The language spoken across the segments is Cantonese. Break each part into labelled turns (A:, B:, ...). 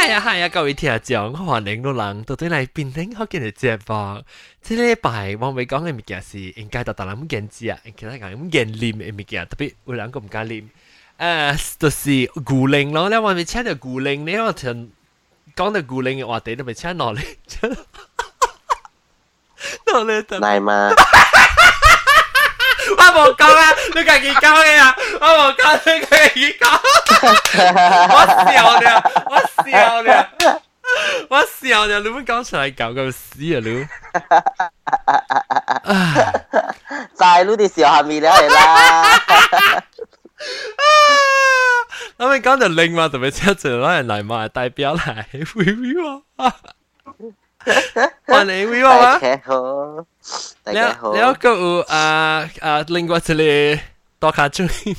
A: 呀，各位聽眾，我歡迎老人到底嚟邊聽好見嘅節目。這禮拜我未講嘅物件是應該大家唔見知啊，其他人唔見啉嘅物件，特別有人個唔敢啉。就是牛奶咯，咧我咪請到牛奶，你我聽講到牛奶嘅話題都咪請落嚟，落嚟
B: 嚟嘛？
A: 我冇講啊，你自己講嘅啊，我冇講，你自己講。我笑你，你唔講出嚟搞咁死啊你！
B: 就係呢啲笑下面嚟啦。
A: 我咪講到另外特別車就攞人嚟嘛，代表嚟 review 啊！歡迎 review 啊！
B: 大家好，大家好。
A: 你有個有另外一個多卡注意。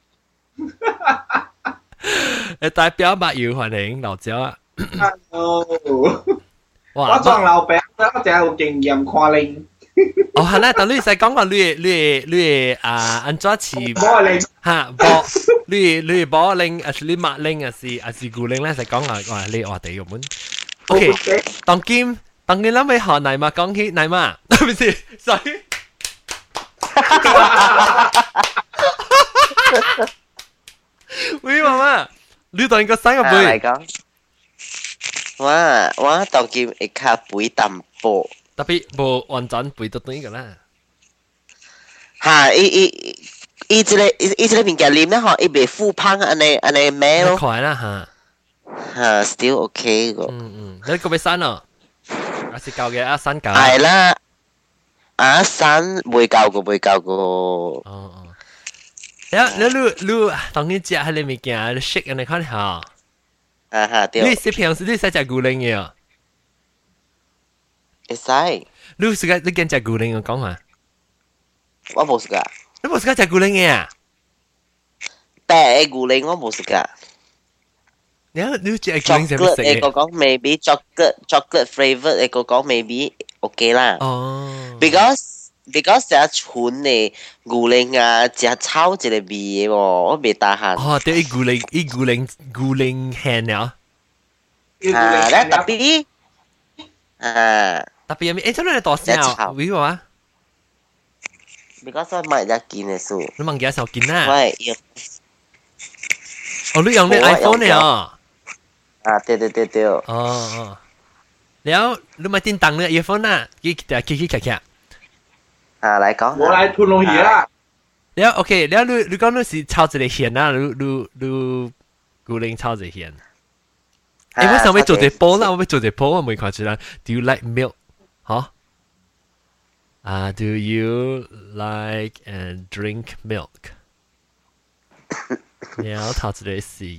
A: 代表麥友歡迎老趙啊
C: ！Hello， 我做老闆，我真係有經驗看你。
A: 哦，係啦，但你使講話你安怎似
C: 波令
A: 嚇波，你波令還是你麥令還是古令咧？使講話你話地咁樣。OK， 當今諗起學內嘛，講起內嘛，係咪先？所以。喂，媽媽，你當個生個背？
B: 嚟講，我當見會較背淡薄，
A: 特別無完全背得對個啦。
B: 嚇，伊這個物件啉咧，吼，伊袂富胖安尼咩咯？
A: 快啦
B: 嚇，still OK 個。
A: 你個要刪哦？還是舊嘅啊？刪舊。
B: 係啦，刪未夠個。
A: 哦。你當你食迄個物件，你 shake 你看下。
B: 對。
A: 你平時你使食牛奶嘅？
B: 會使。
A: 你驚食牛奶嘅講下。
B: 我冇食噶。
A: 你冇食食牛奶嘅啊？
B: 白嘅牛奶我冇食噶。
A: 你食牛奶食咩食嘅？
B: 我講 maybe chocolate flavour， 我講 maybe OK 啦。
A: 哦。
B: because 食純嘅牛奶啊，食炒一個味嘅喎，我未打閒。
A: 哦，對，牛奶香了。
B: 咧特別
A: 特別咩？誒，真係大聲為何啊
B: ？because 我買咗件嘅數。
A: 你問幾多少件啊？
B: 喂，
A: 哦，你用你 iPhone 嚟啊？
B: 對。
A: 哦。แล้ว你買電燈咧 earphone 啊？佢
B: 嚟講。
C: 我來吞落去啦。
A: แล้วโอเคแล้ว你講你是抄一個線啊？你古靈抄一個線。我想要做一個波啦，我要做一個波，我問看住啦。Do you like milk？ 嚇？Do you like and drink milk？ แล้ว抄一個是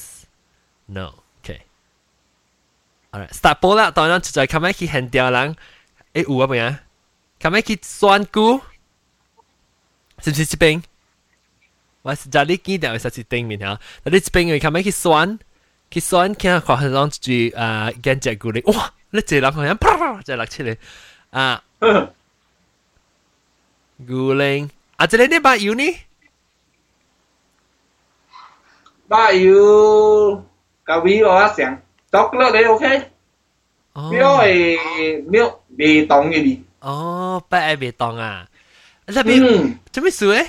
A: yes。No，OK。Alright， start 波啦，當然就係咁樣去handle人，誒有啊未啊？咁樣去選股，是唔是這邊？我是家裡記得係是頂面嚇，但你這邊佢咁樣去選，看下看上去揀隻股嚟，哇！你這人好像啪就落出嚟啊！股嚟啊！這裡你把油呢？
C: 把油個味我想chocolate你 OK？milk 味凍嘅味。
A: 哦，不愛味凍啊！這邊做咩事誒？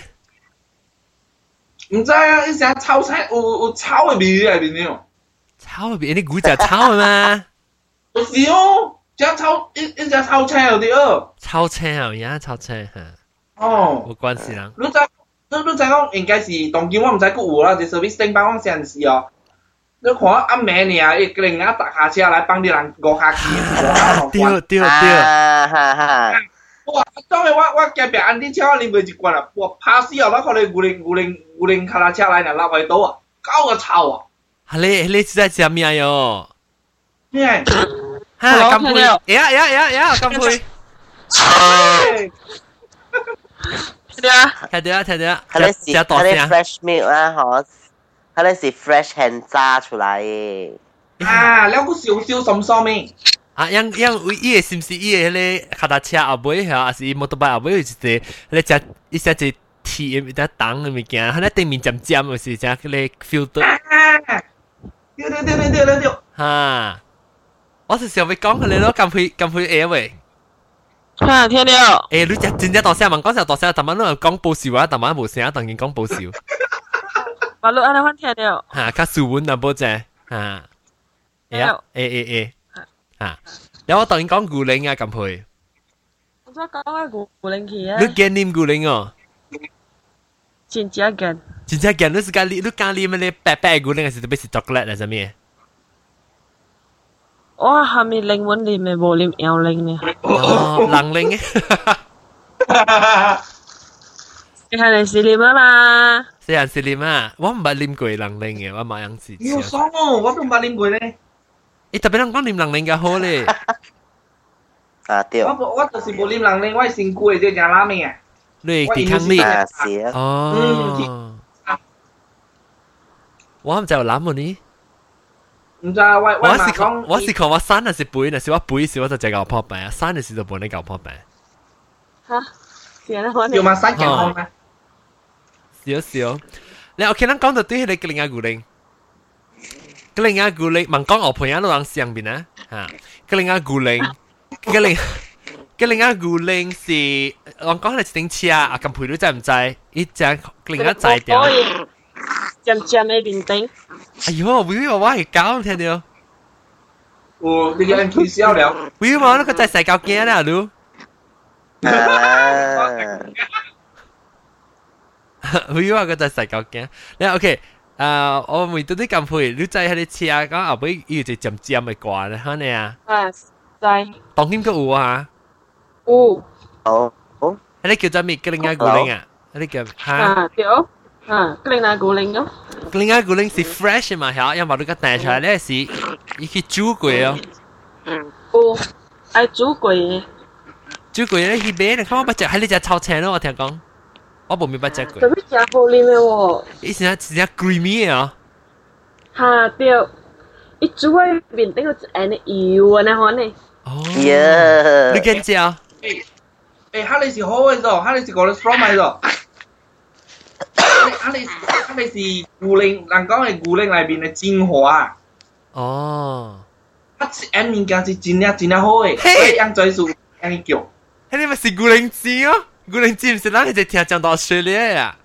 C: 唔知啊，一隻炒菜有炒嘅味喺邊呢？
A: 炒嘅味，你估就炒嘅嘛？
C: 是哦，一隻炒菜有啲哦。
A: 炒菜啊，而家炒菜嚇。
C: 哦，
A: 冇關係啦。
C: 你知講應該是當今我唔知佢有啦，就 service 頂幫我先是哦。你看阿妹呢，一個人啊搭下車來幫啲人過下機。
A: 對。
C: 哇！當然我隔壁安啲車我啉過一罐啦，我怕死啊！我看你牛奶卡拉車來呢，落去倒啊，搞個臭啊！
A: 你在食咩喲？
C: 咩？
A: 哈，乾杯！呀，乾杯！睇到，
B: 係大聲。fresh milk 啊，嗬，係是 fresh hand 榨出來嘅。
C: 啊，了個少少什咩？
A: 啊，伊個是毋是伊個迄個腳踏車後尾嚇，還是摩托車後尾有一個，迄個一隻鐵一隻重嘅物件，佢咧頂面尖尖嘅是隻迄個 filter。
C: 對，
A: 哈，我是想要講佢哋咯，咁配 A 喂。
D: 哈，聽到。
A: 誒，你真大聲問講時大聲，但晚都講報笑啊，但晚冇聲，當然講報笑。
D: 馬路安尼款聽到。
A: 嚇，較斯文啊，冇啫嚇。A，嚇，有我當然講古靈啊，咁配。
D: 我再講下古靈去啊。
A: 你驚念古靈哦？
D: 真正驚。
A: 真正驚，你是咖喱，你咖喱咩咧？白白古靈還是特別是 chocolate 還是咩？
D: 我還沒靈魂裡面冇靈妖靈呢。
A: 哦，人靈嘅。
D: 你係嚟試念啊嘛？
A: 是人是念啊，我唔係念過人靈嘅，我冇樣子。
C: 要爽哦，我都唔捌啉過咧。
A: 誒，特別人講念人靈嘅好咧。
B: 啊對，
C: 我就是無啉人靈，我係身軀嘅只拉麵啊。
A: 你健康力。
B: 啊是啊，
A: 哦。我唔知有諗過呢。
C: 唔知我
A: 我是講我生係背，但是我背時我就只搞破病，生嘅時就冇你搞破病。
D: 嚇？是啊，我
C: 要嘛生健康咩？
A: 少，你我見人講到對你嘅另外古靈，嘅另外古靈，問講我朋友都講上邊啊，嚇，嘅另外古靈，嘅另外古靈是我講係一頂車啊，咁陪都知唔知？一隻另外仔掉。
D: 漸漸嘅面頂。
A: 哎呦，喂我係搞聽到。
C: 哦，你有人推銷了。
A: 喂我那個在洗腳鏡啦，你。喂我個在洗腳鏡。你 OK？我每到啲咁陪，你在喺啲車講後尾要隻漸漸嘅掛咧，嚇你啊？
D: 啊，在。
A: 當天個有啊？
D: 有。
B: 好，
A: 喺你叫做咩？嘅另外古靈啊？喺你叫嚇？
D: 啊，對。啊，嘅另外古靈咯。
A: 另外古靈是 fresh 嘛嚇，因為你個帶出來咧是已經煮過哦。
D: 有，愛煮過嘅。
A: 煮過咧去買，你看我不食，喺你只炒青咯，我聽講。我冇明白食過。
D: 特別食好啉嘅喎。
A: 以前係只 creamy 啊。
D: 嚇對，一煮喺面頂個安尼油啊，那款呢。
A: 哦。
B: 耶，
A: 你見知啊？
C: 誒，哈你是好嘅咗，哈你是講你 from 嚟咗。哈你是古靈，人講係古靈裏邊嘅精華。
A: 哦。
C: 啊，安物件是真正好嘅，所以樣仔數安尼叫。
A: 迄你咪是古靈精哦，古靈精唔是咱係只聽講到Australia呀。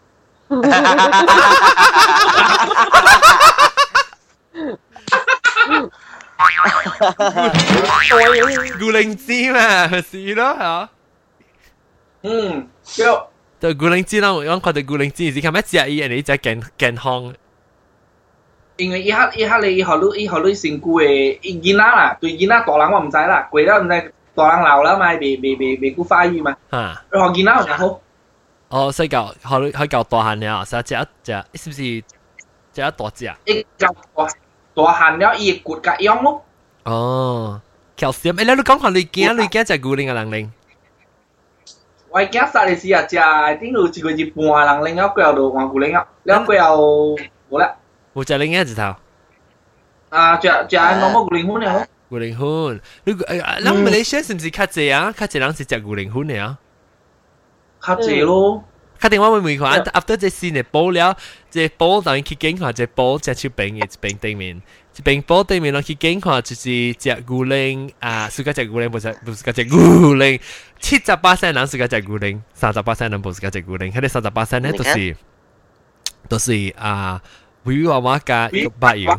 A: 古靈精嘛，是咯嚇。
C: 嗯，對。
A: 對古靈精啦，我看到古靈精是看咩食伊，人哋只健康。
C: 因為伊學你身軀嘅囡仔啦，對囡仔大人我唔知啦，貴啦唔知。大人老了嘛，未顧發育嘛。
A: 嚇。
C: 學囡仔就好。
A: 哦，所以教可以教大漢了，所以食是不是食大隻？
C: 一教大漢了，伊骨甲樣咯。
A: 哦，calcium。誒，你講下你驚食古靈嘅人靈？
C: 我驚殺你時啊，食頂到一個月半人靈，了過後就換古靈了，了過後冇啦。
A: 冇食靈嘅字頭。
C: 啊，食normal古靈粉了。
A: 古靈粉，你咱馬來西亞是唔是較濟啊？較濟人是食古靈粉嘅啊？
C: 較濟咯。
A: 較定我問看，after 這新嘅煲了，這煲當然去檢看，這煲隻手柄嘅一邊對面，一邊煲對面，我去檢看就是食古靈啊，是個食古靈，不是個食古靈，70%人是個食古靈，30%人不是個食古靈，迄個30%呢都是啊，魚娃娃加白油。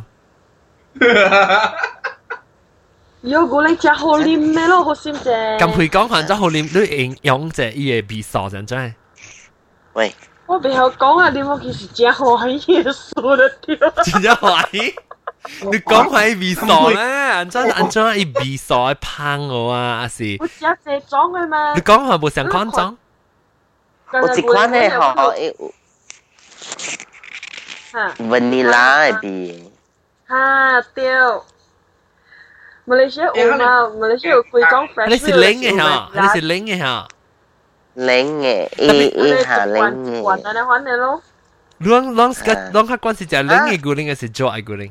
D: 有古靈食好啉嘅咯，好心啫。
A: 咁佢講完咗好啉，你用隻伊嘅味素真真。
B: 喂，
D: 我背後講啊，啉我其實真懷疑數得掉。
A: 真正懷疑？你講係味素咧，安怎伊味素嘅香我啊，還是？
D: 我食這種嘅嘛。
A: 你講係冇上款種？
B: 我一款咧吼，vanilla 嘅味。
D: 嚇對。馬來西亞有嘛？馬來西亞有幾種 fresh
A: 你是冷嘅嚇，你是冷嘅嚇。
B: 冷嘅，伊下冷嘅。
D: 滾啊，你玩嘅咯。
A: 啷個關係就係冷嘅古靈還是熱嘅古靈？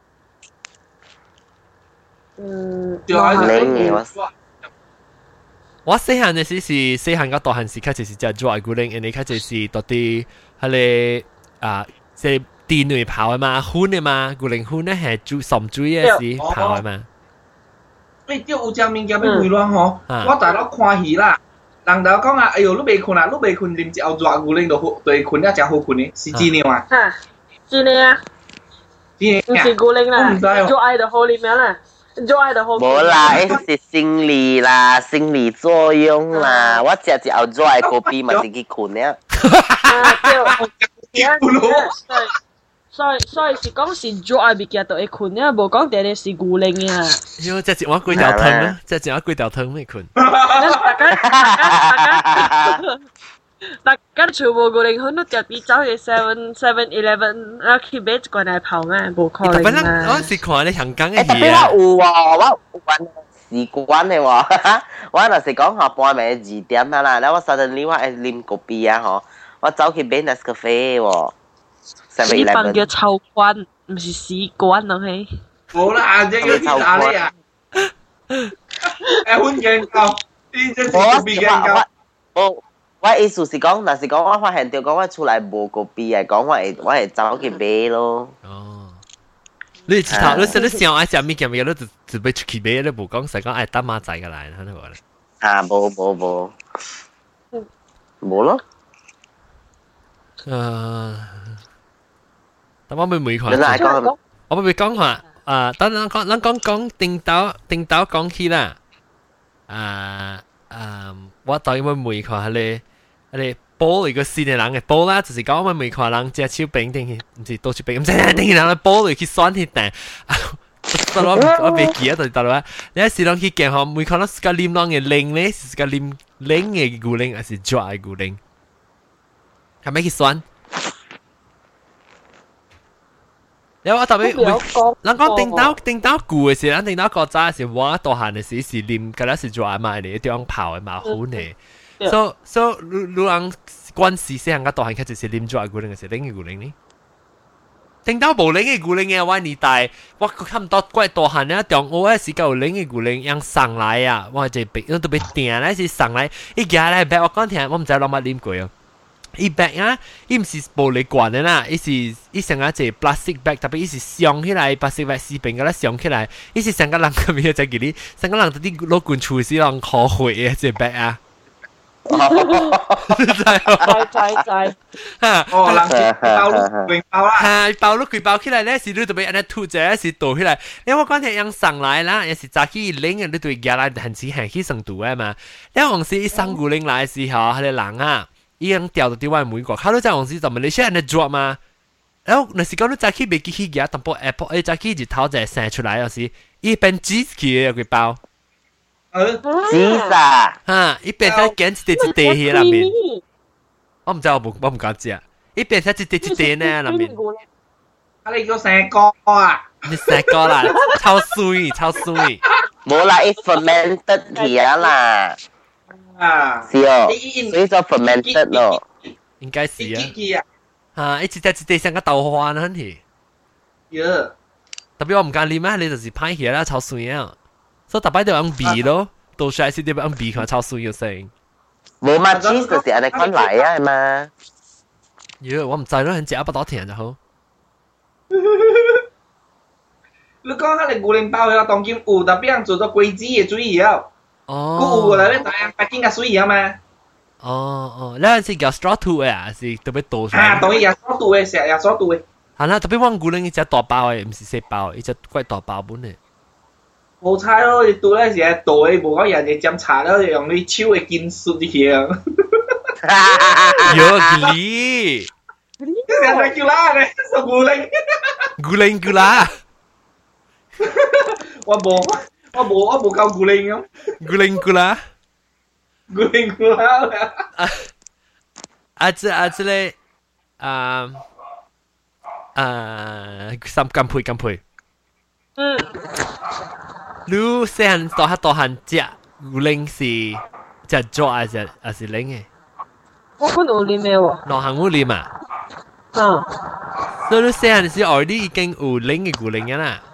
B: 冷嘅
A: 我細漢嘅時是細漢個大漢時，較就是食熱嘅古靈，而你較就是到啲係你啊，即地內跑嘅嘛，寬嘅嘛，古靈寬咧係煮滲水嘅時跑嘅嘛。
C: 你叫有隻物件要回亂吼，我大佬看戲啦，人就講啊，哎呦，你未困啊，你未困，啉一後熱牛奶就好，對困了真好困呢，是真的嘛？
D: 嚇，真的啊，唔是古靈啦，做愛就好啉樣啦，做愛就好。
B: 冇啦，嗰是心理啦，心理作用啦。我食一後熱嘅咖啡嘛是去困了。
D: 所以是講是做愛物件就會困啊，無講定定是古靈啊。
A: 喲，即係我幾條湯啦，即係我幾條湯未困。
D: 大家全部古靈，佢都特別走去 7-11，啊去買一罐嚟泡咩？無可能啊！
A: 我是看你香港嘅
B: 嘢。特別我有喎，我有慣習慣嘅喎。我就是講下半暝2點啦，然後我 suddenly 我愛啉咖啡啊，嗬，我走去買 Nescafe 喎。
D: 呢份叫臭慣，唔是屎慣咯，係。
C: 冇啦，只要啲打你啊！誒，歡迎教，呢只咖啡嘅教。
B: 我意思是講，若是講我發現到講我出來無咖啡嘅，講我會走去買咯。
A: 哦，你頭你想愛食物件，你就要出去買，你無講實講愛等馬仔嘅來，睇到冇咧？
B: 啊，冇咯。
A: 但我未看。我未講話，等咱講定斗講起啦。我當然未看迄個煲嚟個新嘅人嘅煲啦，就是講我未看人隻手柄定唔是倒手柄，唔知定人煲嚟去選去定。我未記得到啦。你有時諗去見嗬，未看到是個啉啷嘅零咧，是個啉零嘅古靈，還是抓嘅古靈？係咪去選？有我特別，人講定斗古嘅時，人定斗國早嘅時，我大漢嘅時是啉，嗰陣時做阿媽嘅，點樣泡嘅嘛好呢？所以你人關係細漢個大漢開始是啉做阿古靈嘅時，零嘅古靈呢？定斗無零嘅古靈嘅我年代，我看唔到怪大漢咧，中學嘅時夠零嘅古靈，樣上來啊，我就被都被訂咧是上來，一家咧白我講聽，我唔知攞乜啉過啊。伊 bag 啊，伊唔是玻璃罐的啦，伊成個隻 plastic bag，特別伊是鑲起來，plastic bag 四邊個咧鑲起來，伊是成個人咁樣就叫你，成個人都啲攞罐廚師人可會嘅隻 bag 啊。
D: 在。
C: 哦，人包碌包啦。
A: 係包碌佢包起來咧，是你特別安尼吐者，是倒起來。你我講聽樣上來啦，也是早起拎嘅，你對夾來很似係起上肚嘅嘛。你往時一上古拎來時候，佢哋人啊。已經掉到啲外每個，佢都在往時就問你現在做嘛？然後那時講你早起未記起嘅，淡薄 Apple 誒早起日頭就生出來，有時一邊擠起嘅個包，
B: 擠啊！
A: 嚇一邊睇揀一地喺入面，我唔知我唔敢知啊！一邊睇一地呢入面，
C: 你叫成個啊？
A: 你成個啦，超水，
B: 冇啦，一 fermented 嘢啦。
C: 啊，
B: 是哦，所以就 fermented 咯，
A: 應該是啊，一隻像個豆花呢，係，特別我唔敢啉啊，你就是歹嘢啦，超水啊，所以特別就用味咯，倒出來是點樣用味看超水嘅聲，
B: 冇嘛 cheese 就是安尼款來啊嘛，
A: 我唔知咯，很食不到甜就好。
C: 你講下你古靈包嘅當今有特別人做咗貴子嘅水嘢。
A: 哦，
C: 有咧，大樣白金嘅水啊嘛。
A: 哦，呢陣時叫 straw 兔嘅，是特別多出來。
C: 啊，當然有 straw 兔嘅，成日有 straw 兔嘅。
A: 係啦，特別我古靈一隻大包嘅，唔是細包，一隻貴大包本嘅。
C: 冇差咯，你到咧時係大嘅，無講人哋斟茶咯，用你手嘅金屬啲嘢。
A: 有你，
C: 成日叫啦嘅，是古靈。
A: 古啦。
C: 我冇夠古靈咁。
A: 古啦。這咧，金配。你細漢大漢食古靈是食做還是零嘅？
D: 我可能有啉嘅喎。
A: 兩行有啉啊？所以你細漢時already已經有零嘅古靈嘅啦。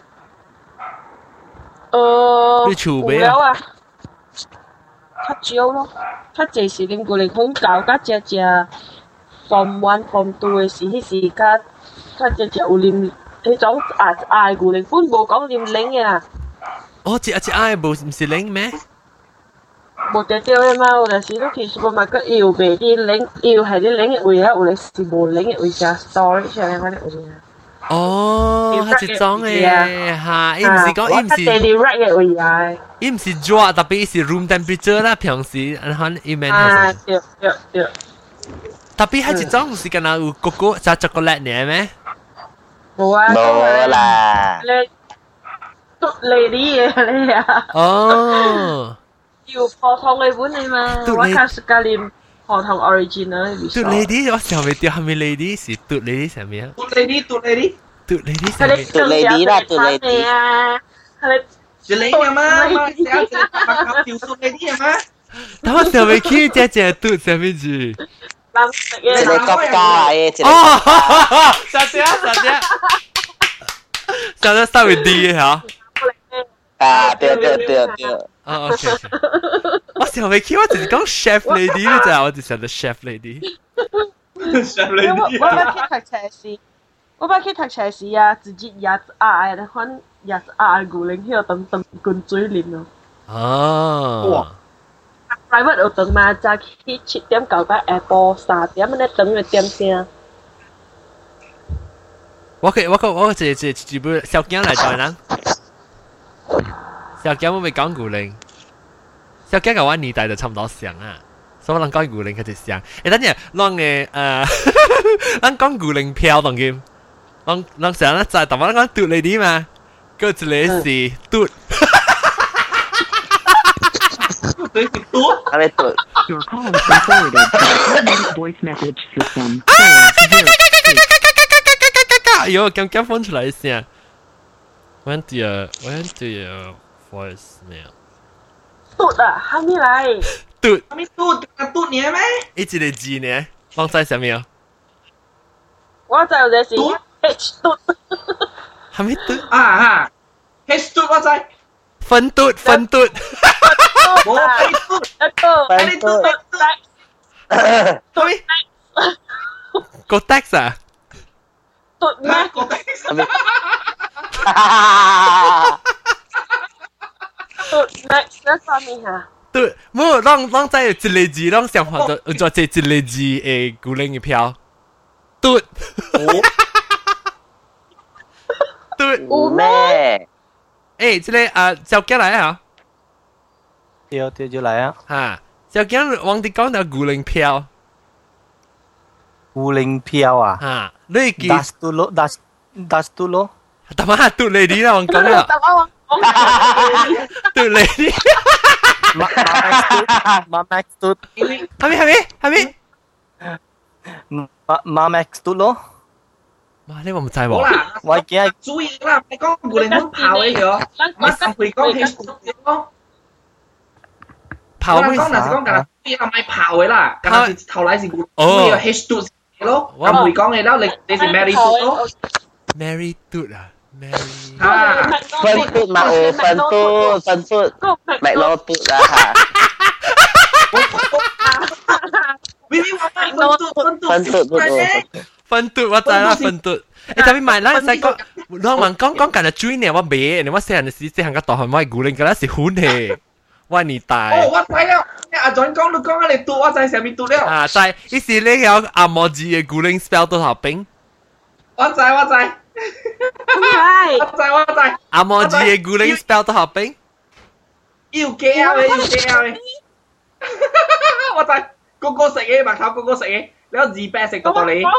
A: 你儲備
D: 啊？較少咯，較濟是啉古靈紅豆甲食 Form 1 Form 2嘅時，迄時較只有啉迄種嗌牛奶，本無講啉冷嘅啦。
A: 哦，一嗌無唔是冷咩？
D: 無得掉嘅嘛，有陣時你去 supermarket 要賣啲冷，要係啲冷嘅位啊，有陣時無冷嘅位加 storage 嘅嗰啲位啊。
A: 哦，係一種嘅嚇，伊唔是講伊唔是
D: direct 嘅位啊，
A: 伊唔是熱，特別是 room temperature 啦，平時可能伊面
D: 係對。
A: 特別係一種唔是敢若有哥哥加chocolate呢咩？
D: 冇啊，
B: 冇啦。
D: 你篤你啲嘢你啊？
A: 哦，
D: 要普通嘅本嚟嘛？我較識加啉普通 original 嘅。
A: 嘟你啲我想未掉，係咪你啲是嘟你啲上面啊？
C: 嘟你啲，嘟你啲，
A: 嘟你啲上面。
B: 嘟你啲啦，嘟你啲。
D: 係
C: 你你呀嘛？嘛，成日條嘟你啲呀嘛？
A: 但我上未去只嘟上面住。
D: 藍色嘅。
B: 一個國家嘅，
A: 哦，小姐，稍微啲嘅嚇。
B: 啊，對。
A: 哦，OK。我上未去，我只是講 chef lady 呢咋，我只想到 chef lady。
C: chef lady。
D: 我捌去讀冊時啊，直接椰子鴨嘅，款椰子鴨牛奶迄個等滾水啉咯。
A: 哦。
D: private 有等嘛，早起7點到到下晡3點，安尼等嘅點聲。
A: 我一部小鏡來做人。小鏡我未講牛奶，小鏡跟我年代就差唔多像啊，所以我人講牛奶佢就像。誒，等陣，咱嘅咱講牛奶票當佢，咱成日在台灣講嘟你啲嘛，嗰一個是嘟。
B: 係咪嘟
E: ？Your call has been forwarded to the automatic voice message system.
A: 哎呦，剛放出來一聲。When do your voicemail？
D: 嘟啊，還沒來。
A: 嘟。
C: 還沒嘟你咩？
A: 一個字呢？放在上面。
D: 我知有個是 H 嘟。
A: 還沒嘟。
C: 啊 ，H 嘟我知。
A: 分嘟。
C: 冇分嘟，
B: 分嘟。
A: 對。個 text 啊？
D: 嘟咩？
C: 個 text。
D: 嘟 next 那啥物嚇？
A: 嘟，冇，咱在一個字，咱想法就做一個字嘅牛奶嘅票。嘟。嘟。
B: 有咩？
A: 誒，這個小姐來啊！
F: 對就來啊！
A: 嚇，小姐忘記講到牛奶票。
F: 牛奶票啊！
A: 嚇，你記。
F: Das tu lo。
A: 但係嘟你啲啦，我講啦。嘟你啲。
F: Max tu。
A: 係咪
F: ？Max tu lo。
A: 哇！你話唔知喎？
C: 好啦，
F: 我記係
C: 注意啦，你講牛奶粉泡嘅咗，我係會講 H 嘟咯。
A: 泡咩？
C: 我講嗱是講緊，你係咪泡嘅啦？緊是頭嚟是牛奶 H 嘟咯，咁會講嘅啦，你是 Mary 嘟咯。
A: Mary 嘟啊，Mary。
C: 啊，
B: 分嘟嘛，分嘟，咪攞嘟啦嚇。
A: 分嘟我知啦，分嘟。誒，特別買啦，細個，我問講緊係追呢，我買，你我細漢時細漢個大漢我係牛奶，嗰陣時款嘅，我年代。
C: 哦，我知啦，阿 John 講你講你嘟，我知上面嘟了。
A: 啊，知，於是你有阿摩字嘅牛奶 spell 多少冰？
C: 我知。
A: 阿摩字嘅牛奶 spell 多少冰？
C: 要驚啊！我知，個個食嘢，白頭個個食嘢。你有2百食到到你。
A: 你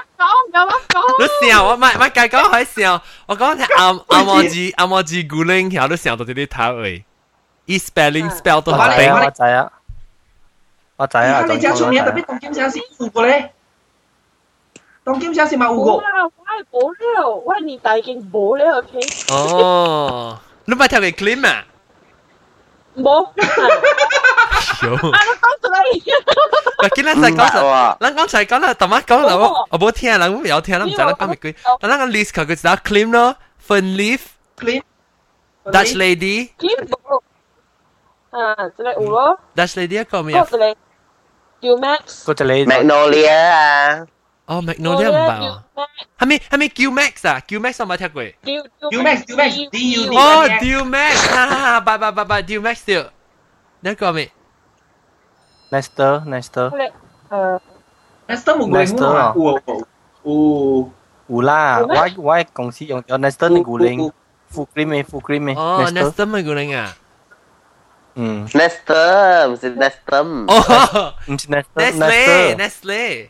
A: 笑我咪計講可以笑，我講阿摩字牛奶，然後都笑到啲頭誒。E spelling spell 都好冰。
F: 我知啊。
C: 你講出名特別當金城是有過咧，當金城是冇有過。
D: 我係冇了，我年代已經冇了 ，OK。
A: 哦，你咪跳嘅 clean 啊？
D: 冇。
A: 有。
D: 啊，你講出嚟。
A: 嗱，今日就講咗，咱剛才講啦，頭晚講啦，我冇聽，咱冇有聽，咱唔知咱講咩句。但咱個 list 佢就係 clean 咯 ，fun leaf，Dutch lady。
D: 啊，這個有咯。
A: Dutch lady 一個咩啊？
D: 嗰個 Max。
F: 嗰隻你
B: Magnolia 啊。
A: 哦，Magnolia 唔捌哦。係咪 Q Max 啊？Q Max 我冇聽過。
C: Q Max D U
A: 哦 ，Q Max， 哈，拜 Q Max 掉。你講咩
F: Nester
C: 冇過啊？
F: 有啦，我公司用咗 Nester 嘅古靈，副 cream
A: 哦 ，Nester 咪古靈啊？
F: 嗯
B: Nestor 唔是 Nestum，
A: 哦，
F: 唔是 Nestle，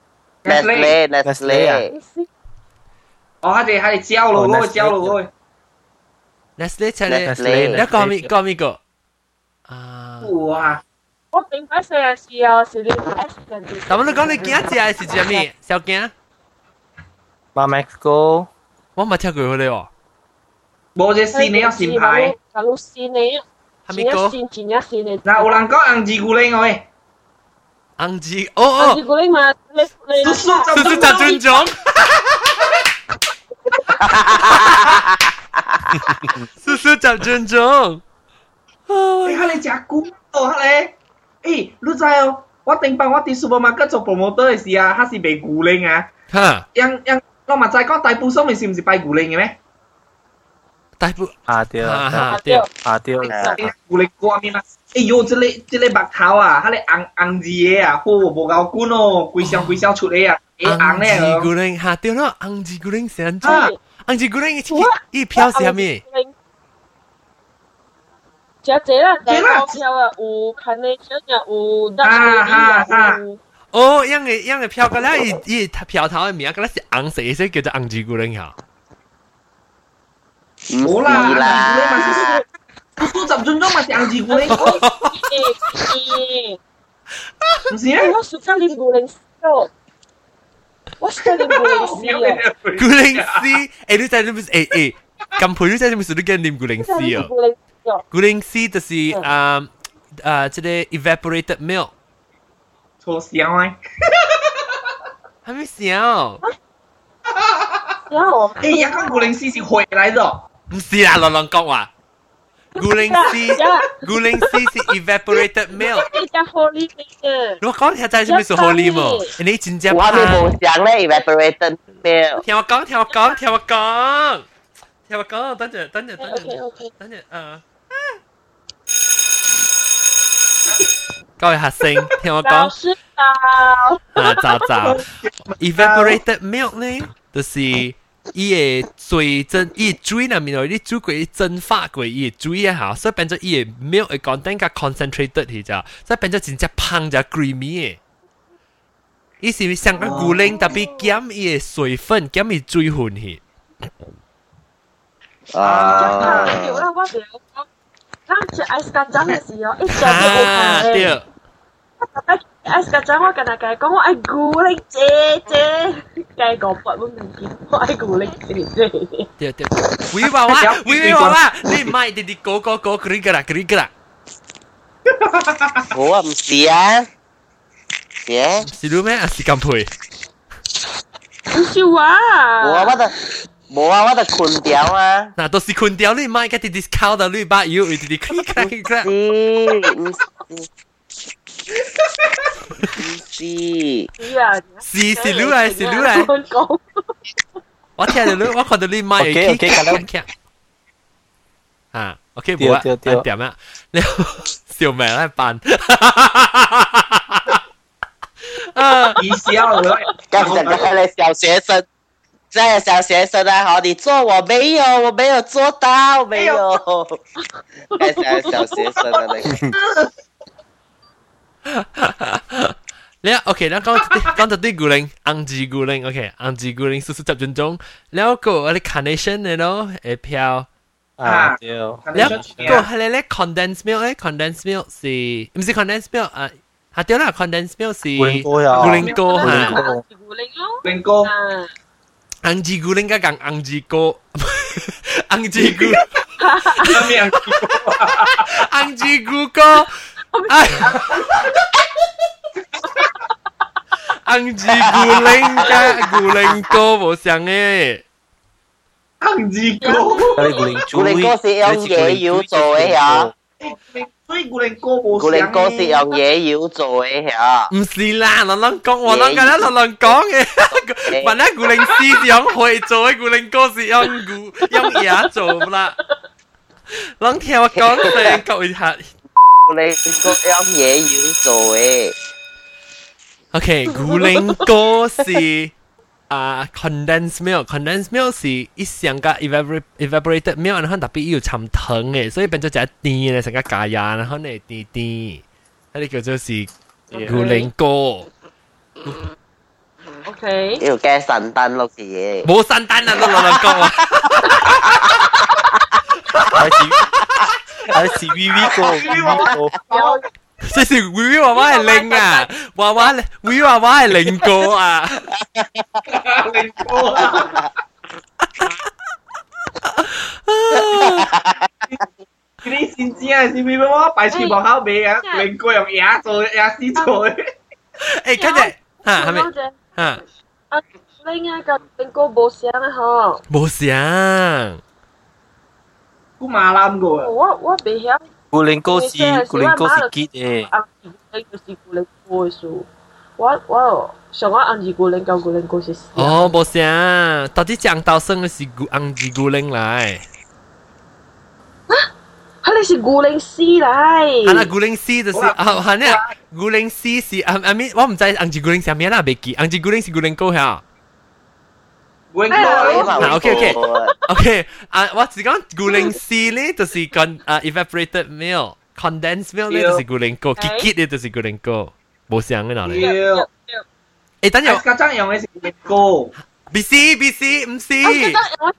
B: Nestle。
C: 哦，佢哋焦咯嗰個。
A: Nestle 出嚟，你講咩個？啊，
C: 哇！
D: 我點解成日試啊？是你 S 嘅。
A: 但我你講你驚食係是隻咩？小驚？
F: 馬 Max 哥，
A: 我冇聽過佢哋喎。
C: 冇隻線你有線牌。
D: 大陸線你。
A: 係咪個？
D: 前一線你。
C: 嗱，有人講紅字古靈喂。
A: 紅字哦。
D: 紅字古靈嘛，你。
A: 叔叔就尊重。叔叔就尊重。
C: 你睇你隻股哦，睇你。誒，你知哦？我頂班我啲 supermarket 做 promoter 嘅時啊，佢是賣古靈啊。
A: 嚇。
C: 我咪就係講大埔上面是唔是賣古靈嘅咩？
A: 大埔
F: 對，
C: 古靈過面啊！哎呦，這個白頭啊，佢哋紅字嘅啊，好無夠管哦，貴上出嚟啊，紅咧。
A: 紅字古靈嚇對咯，紅字古靈成種，紅字古靈一票是咩？
D: 只啦，第個票啊，有 carnation 有得
A: 哦，樣嘅票個啦，伊票頭嘅名個啦是紅色嘅，所以叫做紅字古靈嚇。
C: 冇啦，叔叔集中咗咪是紅字古靈，唔是咩？
D: 我暑假練古靈咯，我暑假練古靈絲啊，
A: 古靈絲，你知你唔係咁配你知你唔係你驚念古靈絲啊？古靈絲就是即係 evaporated milk。
C: 錯笑啊！
A: 係咪笑？
C: 誒，一個古靈絲是回來的。
A: 唔是啦，亂講話。古靈絲是 evaporated milk。
D: 你講 holy 嘅。
A: 我講聽真係咩是 holy 冇？你真正
B: 我哋冇講咧 evaporated milk。
A: 聽我講，等陣，各位學生，聽我講。evaporated milk 呢，就是伊個水蒸，伊個水入面你煮過，伊蒸發過，伊個水啊嚇，所以變咗伊個 milk 嘅 content 較 concentrated 去咋，所以變咗真正香就 creamy 嘅。伊是像個古靈，特別減伊個水分，減伊水分去。
B: 啊！
D: 咱食 ice 咖醬嘅時候，一食就好
A: 對。
D: ice 咖醬我跟大家講，我愛古靈姐，計個八蚊唔見，我愛古靈姐。
A: 對，喂娃娃，你唔係啲個嗰啲啦。
B: 我唔是啊，
A: 是你咩？是咁配。
D: 唔是話。
B: 冇啊，我就困掉啊。
A: 嗱，都是困掉，你買嘅啲 discount 到你把油，你啲 click。
B: 唔是。
A: 是你嚟。我聽到你，我看到你買嘅 click。啊 ，OK， 冇啊，點啊？你笑咩咧？扮。
C: 你笑了，
B: 剛才的小學生。在小學生啊，好，你做我沒有做到，沒有。小學生的那個。
A: 你OK，你講到啲古靈，紅字古靈 ，OK， 紅字古靈叔叔10分鐘，แล้วก็อะไร carnation 咧咯，票。
F: 對。
A: แล้วก็係咧 condensed milk 是唔是 condensed milk 啊？係對啦 ，condensed milk 是古靈哥嚇。
C: 古靈哥。
A: 紅字古靈加講紅字哥，紅字古，紅字古哥，紅字古靈加古靈哥冇相嘅，
C: 紅字哥，
B: 古靈哥是用椰油做嘅呀。
C: 所以古靈哥冇
B: 古靈哥是用野妖做嘅嚇。
A: 唔是啦，我諗緊啦，亂講嘅。問下古靈師是用會做嘅，古靈哥是用嘢做啦。諗聽我講聲，各位下。
B: 古靈哥用野妖做嘅。
A: OK， 古靈哥是condensed milk，condensed milk 是一箱個 evaporated milk，然後特別要摻糖嘅，所以變咗就一甜嘅，成個加呀，然後呢甜甜，呢啲叫做是古靈哥。
D: OK，
B: 要加神燈落去嘢。
A: 冇神燈啊，都亂講啊！
F: 係是 VV 哥，
A: 即是 VV 娃娃係零啊，VV 娃娃係零個啊。
C: 靈哥啊！你先知啊，是咪我擺全部口味啊？靈哥用嘢做嘢絲做嘅。
A: 誒，跟住係咪？
D: 你啊個靈哥冇聲啊嗬？
A: 冇聲。
C: 古馬蘭個啊！
D: 我未曉。
F: 古靈哥是結嘅。
D: 就是古靈哥數，我上我紅字古靈跟古靈哥是。
A: 哦，冇聲，到底講到生嘅是紅字古靈來。
D: 佢哋是古靈絲嚟。
A: 係啦，古靈絲就是係呢，古靈絲是我唔知紅字古靈係咩啦，未記。紅字古靈是古靈哥嚇。
C: 古靈哥。
A: OK， 我只講古靈絲咧，就是講evaporated milk。condensed milk 咧就是古靈哥，結咧就是古靈哥，冇聲嘅嗱你。誒，等陣。
C: 家陣用嘅是古靈哥。
A: BC 唔是。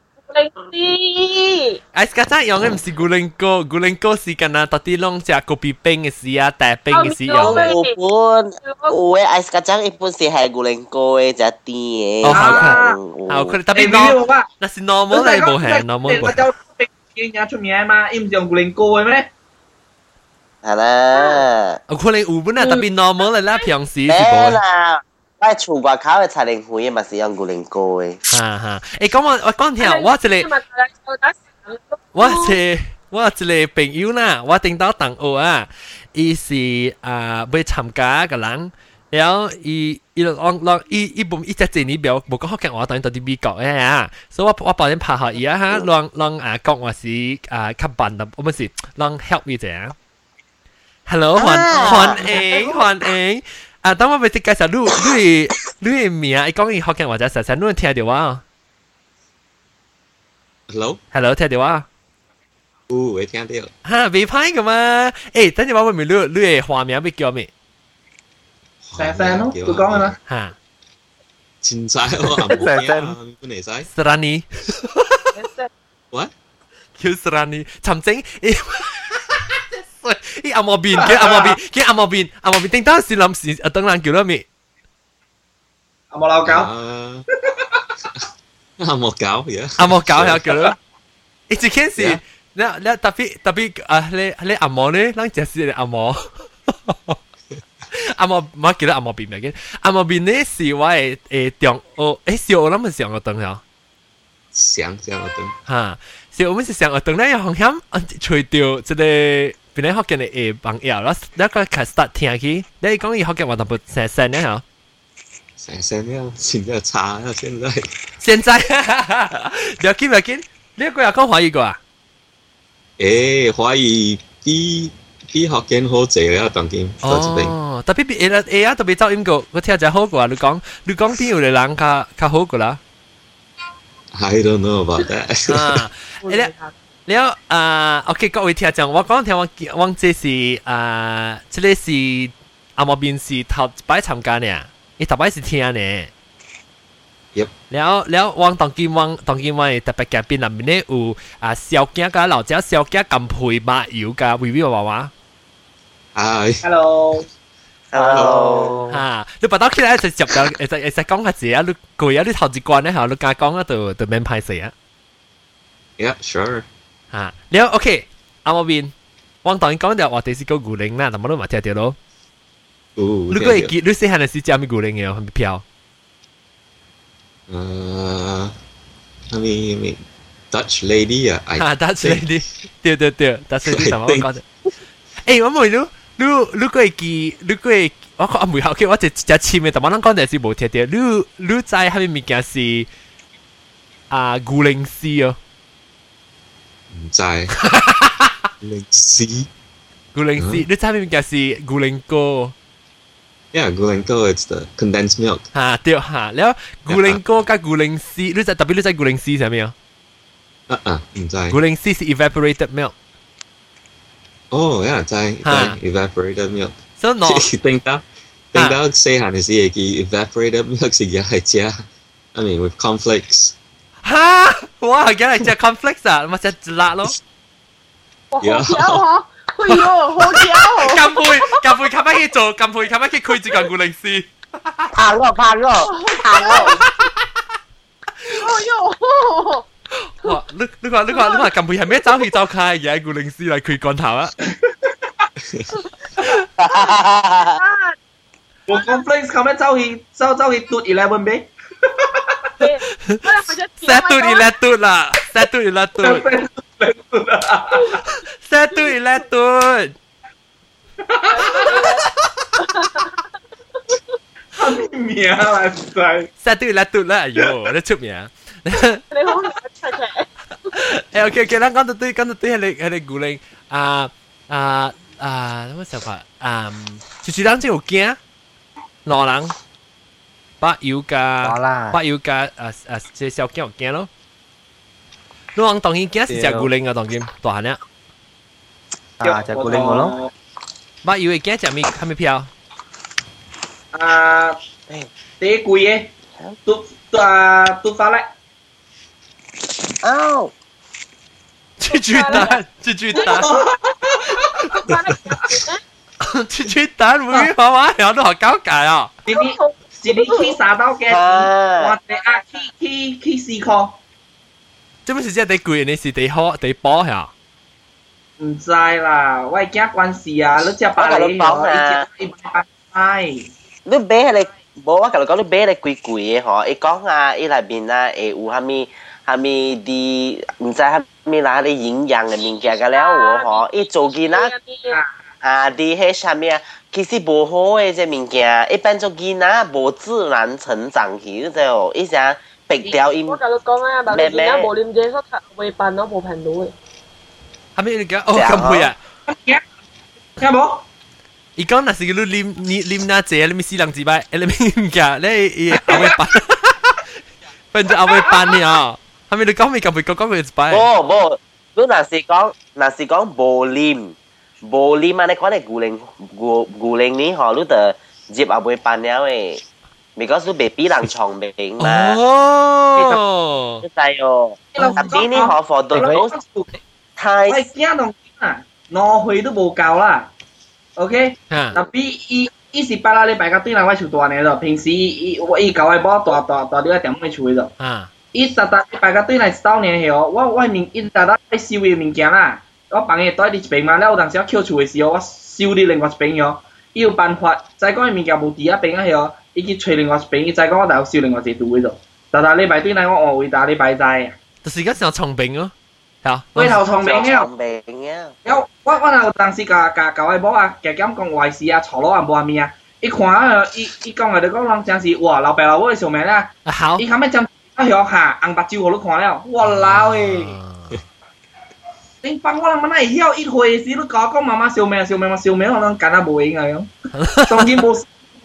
A: 哎，家陣用嘅唔是古靈哥，古靈哥是緊啊，到啲攏只咖啡冰嘅時啊，大冰嘅時用嘅。
B: 有嘅，哎，家陣一般是係古靈哥嘅只啲嘅。
A: 哦，好佢特別那是 normal 嚟冇係 normal 冇。
C: 就冰嘢出名嘛，唔是用古靈哥嘅咩？
B: 係啦。
A: 可能有本啊特別 normal 嚟啦，平時是
B: 冇啦。我係厝外口嘅茶靈會嘛是用古靈哥嘅。
A: 誒，講我講聽，我一個朋友啦，我聽到同學啊，伊是要參加個人，然後伊只字你表冇講好嘅話，當然到啲美國嘅啊，所以我幫你拍下伊啊嚇，讓講我是較辦的，我唔是讓 help 伊者。Hello， 歡迎。等我俾你介紹你嘅名，你講伊學嘅或者實實，你聽到啊 ？Hello， 聽到啊？
G: 會聽到。
A: 嚇，未歹㗎嘛？誒，等陣我問你嘅花名要叫咩？
C: 聲咯，佢講嘅啦。
A: 嚇。
G: 前仔我阿冇啊，本嚟使。
A: Serani。
G: What？
A: 叫 Serani，尋整。伊阿莫邊叫阿莫邊，叮當是臨時等人叫咗咩？
C: 阿莫老狗。
G: 阿莫狗呀？
A: 阿莫狗係叫咗。一件事，你特別你阿莫呢？咱就是阿莫。阿莫我記得阿莫邊嘅，阿莫邊呢是我誒中學小學，咱們上學堂呀。
G: 上學堂。
A: 嚇，小我們是上學堂咧，好像除掉即係。本來學嘅你朋友，然後開始 start 聽起，你講伊學嘅話，就不成聲咧嚇。
G: 成聲咧，現在差啦，
A: 現在，不要緊，你個又講華語個啊？
G: 誒，華語比學緊好濟啦，當今到這邊。
A: 哦，特別比特別走音個，我聽就好個啊！你講邊有嘅人較好個啦
G: ？I don't know about that。
A: 啊，了OK， 各位聽眾，我講聽我這是這個是阿莫邊是頭擺參加呢，伊頭擺是聽呢。了，我當今特別嘉賓入面咧有小囝甲老姐小囝咁配麻油甲微微娃娃。
C: Hello。
A: 嚇，你拔刀起來就接到，會使講下字啊！你攰啊！你頭一關咧嚇，你加講啊，就免歹勢啊。
G: Yeah, sure。
A: 嚇，了 OK， 阿莫邊，我當然講就話第四個古靈啦，但我都嘛聽到咯。你個會記，你細漢嘅時食咩古靈嘅？係咪票
G: I mean Dutch lady 啊，
A: Dutch lady，對，Dutch lady 同我講的。 我問你個記，你個我講唔好，我只簽嘅，但我諗講就係冇聽到。你知係咪物件是古靈絲哦？
G: 唔知。靈絲。
A: 古靈絲，你知係咪物件是古靈哥
G: ？Yeah, Gulenko it's the condensed milk.
A: 嚇對嚇，然後古靈哥加古靈絲，你知特別你知古靈絲係咩啊？
G: 唔知。
A: 古靈絲是 evaporated milk。
G: 哦，yeah，知 evaporated milk。
A: 所以我
G: 定到細漢嘅時嘅 evaporated milk 是嘢係食 ，I mean with cornflakes。
A: 嚇！哇，梗係食 cornflakes 啊，咪食辣咯。
D: 好巧啊！哎呦，好巧！
A: 咁配咁樣去做，咁配咁樣去開住個古靈絲。
B: 怕咗。
D: 哎呦！
A: 哇！你話咁配係咩走去走開嘅古靈絲嚟開罐頭啊？
C: 我講 Flakes 後尾走去嘟 11呗。
A: Satu ilatut lah. Satu ilatut. Satu ilatut.
C: 名來唔知。
A: Satu ilatut lah. Ayo，你出名。
D: 你好出奇。
A: OK，咱講到對係你古靈乜想法就是人真有驚，老人。八油加即小驚有驚咯。你講當然驚是隻古靈啊，當然大漢啊。
F: 隻古靈我咯。
A: 八油嘅驚隻咩係咪票？
C: 第一貴嘅，嘟翻嚟。
B: 哦。
A: 豬豬蛋。豬蛋會好啊，有都學交界啊。
C: 一年去3道嘅，或者去4塊。
A: 做咩事啫？第貴你是第好第薄呀？
C: 唔知啦，我係驚關係啊！你只百里嗬，一百塊。
B: 你買係你，冇我同你講，你買係貴嘅嗬。伊講啊，伊內邊啊會有蝦米啲，唔知蝦米啦啲營養嘅物件嘅了喎嗬。伊做囡仔啲係蝦米啊？其實無好誒，這物件一般做囡仔無自然成長起，你知哦？伊成白掉因。
D: 我同你講啊，但係而家無念者所睇會辦到無頻道嘅。
A: 係咪你講哦咁配啊？
C: 聽冇？
A: 伊講那是個你啉那隻，你咪死人之輩，你咪唔夾，你後尾辦，變咗後尾辦了。係咪你講咪咁配講佢之輩？
B: 冇，你若是講無啉。無啉啊！你講你古靈呢？嗬，你就接後尾辦了誒，咪講你未俾人床病嘛？
A: 哦，
B: 你知哦，特別呢嗬，放到太。
C: 我驚同啊，2歲都無夠啦。OK，特別伊是拜啦禮拜個對人我厝大呢咯，平時伊教我幫大啲個點樣厝咯。伊實在禮拜個對來10年後，我面伊大大收嘅物件啦。我放嘅袋啲一邊嘛，了有當時我翹厝嘅時候，我收啲另外一邊哦。伊有辦法，再講嘅物件無佇啊邊啊哦，伊去找另外一邊，伊再講我就收另外一度嘅咯。但禮拜對來我換位大禮拜在。
A: 就是而家成聰明咯，嚇。
C: 對頭聰明嘅。有我有當時教我某啊，夾減講壞事啊，錯佬啊無咩啊。伊看啊，伊講嘅就講人真是哇，老爸老母嘅上面啦。
A: 好。
C: 伊後尾將啊曉下紅白酒互你看了，哇老誒！你幫我人乜嘢曉一回時，你講媽媽笑命，我能揀得無影啊樣，當然冇。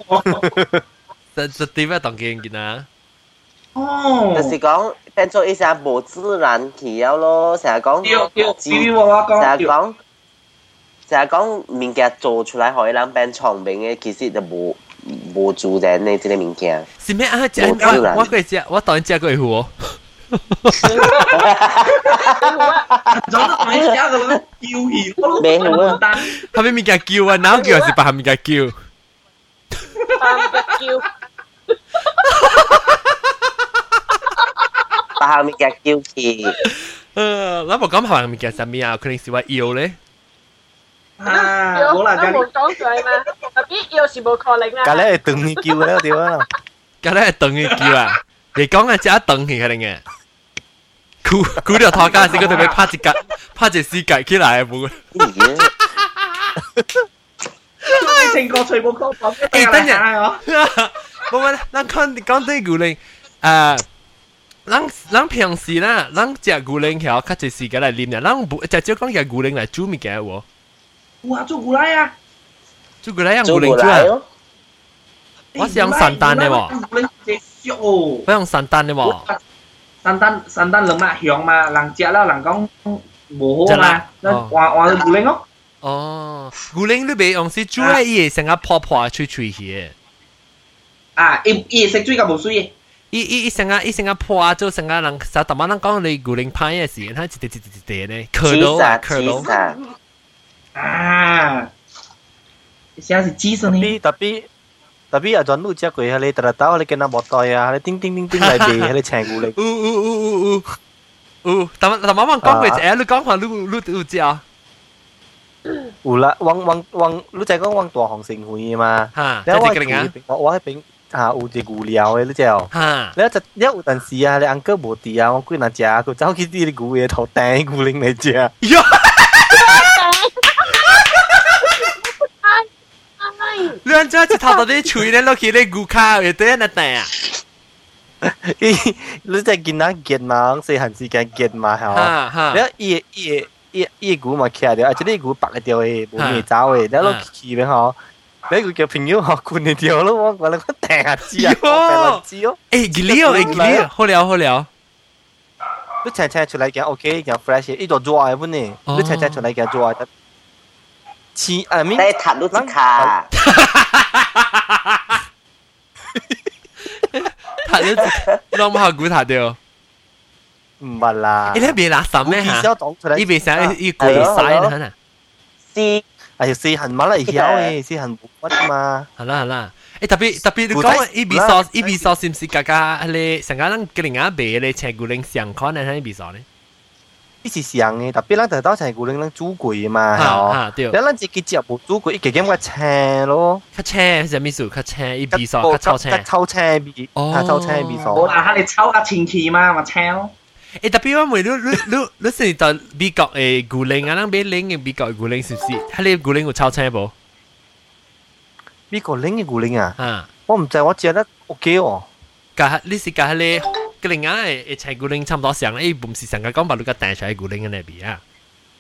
A: 實點啊？當見啊？
B: 哦，就是講變做一下無自然去了咯，成日講，成日講物件做出來，可以人變聰明嘅，其實就無自然嘅這個物件。
A: 是咩啊？我可以食，我當然食過喎。
C: 早都同你食個咯，叫魚咯，
B: 咩好啊？
A: 係咪物件叫啊？哪叫是白物件叫？
B: 白物件叫起。
A: 我冇講白物件係咩啊？可能是話腰咧。
C: 好啦，
D: 咁冇講出嚟嘛？特別腰是冇可能啊。
F: 隔離係等你叫咧，點啊？
A: 隔離係等你叫啊！你講嘅只一等起係定嘅。估條拖家先，嗰度俾拍隻絲格起來冇。
C: 你情歌全部講講俾
A: 等陣
C: 我。
A: 冇咱講對牛奶咱平時啦，咱食牛奶條較濟時間來啉啦，咱唔就少講嘅牛奶來煮物件喎。
C: 哇，做牛奶啊！
A: 煮牛奶用牛奶煮啊！我是用散蛋嘅喎。我用散蛋嘅喎。
C: 散蛋兩嘛香嘛，人食了人講無好嘛，那換牛奶咯。
A: 哦，牛奶你袂用是煮喺伊會成個破破脆脆去。
C: 啊，伊食水甲無水嘅。
A: 伊成個破做成個人，實淡仔人講你牛奶派嘅時，佢一滴呢，可樂啊，可樂。
C: 啊，現在是雞生呢？
F: tapi à John lu chắc quỷ hay là tao hay cái nào bọt tỏi à hay ting ting ting ting lại bì hay là chèn củ lên
A: tao mong講佢啫，你講話你知啊？
F: 啦，往你就講往大行城會嘛？
A: 嚇，
F: 你話我喺邊啊有隻牛料嘅你知哦？
A: 嚇，
F: 你有陣時啊，你安哥無地啊，我幾難食，佢走去啲牛嘅頭頂牛鈴嚟食。
A: 你安怎一頭到啲喙咧落去咧牛卡，會對那定啊？
F: 你就見人結嘛，細漢時間結嘛，係你一股嘛徛掉，即係股白嘅掉嘅，冇咩走嘅，你落去咩嗬？你個叫朋友學管嘅掉咯，我哋個定下知啊，我知哦。
A: 誒，吉利哦，好聊。
F: 你請出嚟嘅 OK，嘅 fresh，呢度做愛本呢，你請出嚟嘅做愛得。似啊咪，
B: ได้ถัดรู้จักค่ะ
A: 塔了，攞下股塔掉。
F: 唔係啦。
A: 你邊垃圾咩嚇？呢邊成一股曬啦，嚇。
B: 試，
F: 哎呀，四行馬嚟曉嘅，四行冇乜嘛。
A: 係啦。誒特別你講呢味sauce是唔是家家你成間人嘅另外賣咧青菇靈上款嘅呢味sauce咧？
F: 呢是上嘅，特別咱就當青菇靈咱煮過嘛，係
A: 對。
F: 咱自己食冇煮過，一個咁嘅青咯。
A: 較青係咩意思？較青，呢味sauce較青。
F: 臭青味，臭青味sauce。
C: 我話你臭下清氣嘛，咪青咯。
A: 誒特別我問你是到美國嘅菇靈啊，咱買靈嘅美國嘅菇靈是唔是？喺你菇靈有臭青冇？
F: 美國靈嘅菇靈啊？我唔知，我食得 OK 哦。
A: 你是夾你個另外嘅青菇靈差唔多上，唔是成個講白你個蛋出嚟菇靈嘅那邊啊？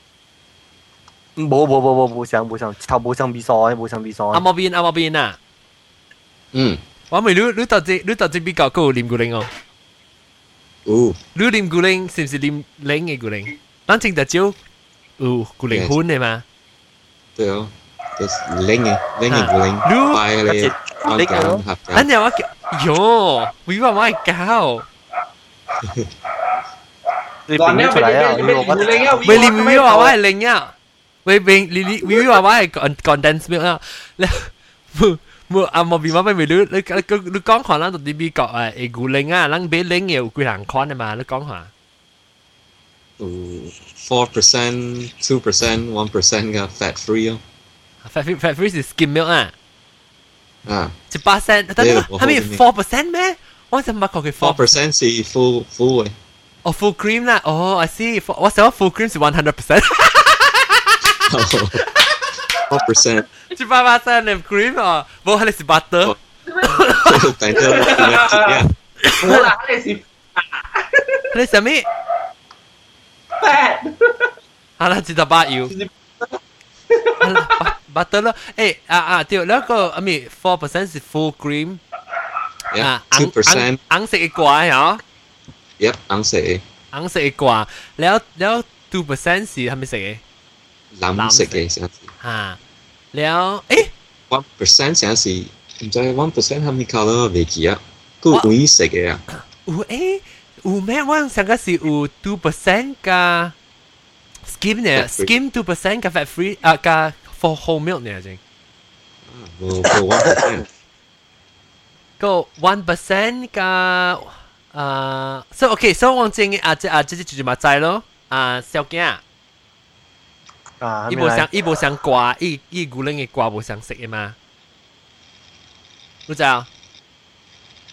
F: 冇上，頭冇上味sauce，冇上味sauce。
A: 阿莫邊啊？我問你到這美國有啉菇靈哦？你啉菇靈是唔是啉冷嘅菇靈？咱正就少有菇靈粉嘅嘛？
G: 對哦，就是冷嘅菇靈，擺喺你間盒仔。
A: 咱又喲，會話我係搞。
F: 你變出來啊！
A: 喂，你會話我係零啊？喂，你話我係 condensed milk 啊？冇啊！冇變話咩？你講下咱到底美國誒菇靈啊，咱買零嘅有幾行款嘅嘛？你講下。
G: 4%、2%、1%嘅 fat free 哦。
A: fat free 是 skim milk 啊。1%，但係係咪4%咩？我就冇講佢
G: 4%是 full 嘅。
A: 哦 ，full cream 啦，哦，I see，我想 full cream 是100%。
G: 4%。
A: 100% of cream 哦，冇係你是 butter。
G: 但係
C: 冇啦，你是
A: 你什麼
C: fat。
A: 好啦，78油。butter 咯，對，那個I mean 4% 是 full cream。
G: 2%。
A: 紅色嘅瓜呀。
G: Yep， 紅色
A: 嘅瓜，แล้ว2%是係咪色嘅？
G: 藍色嘅先係。
A: 嚇，แล้ว
G: 1% 先係唔知1% 係咪 color 未記啊？個黃色嘅啊。
A: 有咩？我想嘅是有2%嘅 skim 呢 ，skim 2% 嘅 fat free 嘅 for whole milk 呢，正。
G: 冇 1%。
A: 個1% 嘅。所以 OK， 所以我正嘅這就嘛知咯，小囝，伊無相掛，伊古靈嘅掛無相食嘅嘛，你知啊？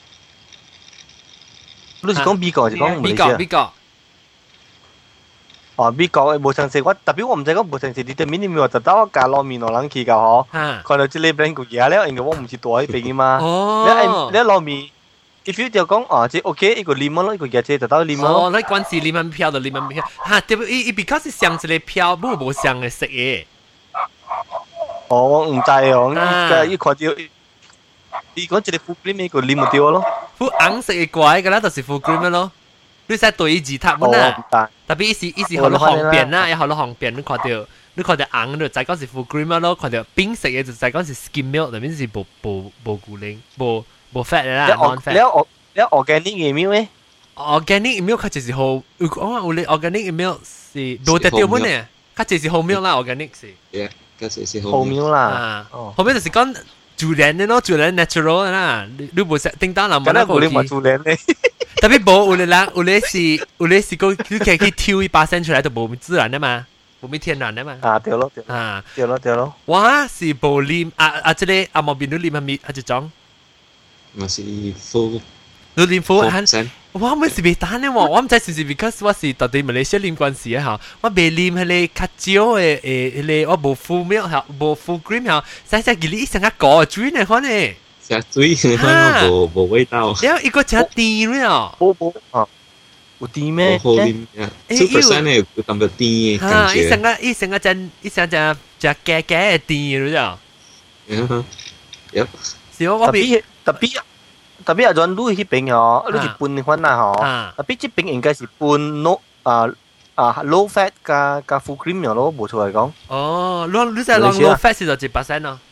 F: 你是講美國，是講
A: 美國，
F: 哦，美國嘅無相似，我特別我唔知講無相似，你對面你咪話就到加糯米攞人去㗎嗬，看到這裡邊個嘢咧，因為我唔是多喺邊嘛，你糯米。If you 就講哦，即 OK 一個limon咯，一個嘢即就到limon咯。
A: 哦，你關是limon票就limon票，嚇，對不？伊 because 是上一個票，冇上嘅色嘅。
F: 哦，我唔知哦，伊看到伊講一個 full cream 一個limon掉咯。
A: full 紅色嘅怪嘅啦，就是 full cream 咯。你使對伊字塔冇啦，特別伊是學到紅邊啦，又學到紅邊，你看到紅，你就知講是 full cream 咯，看到冰色嘅就知講是 skim milk，特別是無固定，無fat 嘅啦 ，non fat。
F: 你 organic 嘅 milk 咩
A: ？organic milk 佢就是好，我講有你 organic milk 是冇得掉本嘅，佢就是好 milk 啦 ，organic 是。
G: yeah，佢就是好
F: milk 啦。
A: 後面就是講自然嘅咯，自然 natural 啦，你冇食叮當啦，冇
F: 得冇你冇自然嘅。
A: 特別冇有人，有咧是個你可以挑1%出來就冇自然的嘛，冇咩天然的嘛。
F: 啊，對咯，對咯。
A: 我是冇啉這個阿毛邊都啉係咪啊？一種。
G: 我是 full。
A: 你啉 full 係？我唔是未單嘅喎，我唔知是唔是 because 我是特地馬來西亞啉關係啊嚇，我未啉係個較少嘅誒，我冇 full milk 嚇，冇 full cream 嚇，細細幾粒成個果水嚟看咧。
G: 食水冇味道。
A: 然後一個食甜了。
F: 冇啊，有甜咩？
G: 好甜啊！2% 嘅有咁多甜嘅感覺。
A: 一成個食嘅嘅甜了。
G: Yep。
A: 是我
F: 特別係轉滷嗰邊嗬，滷係半款啦嗬。特別呢邊應該是半low fat 加 full cream 樣咯，冇錯嚟講。
A: 哦，你就係 low fat 是就幾%啊？%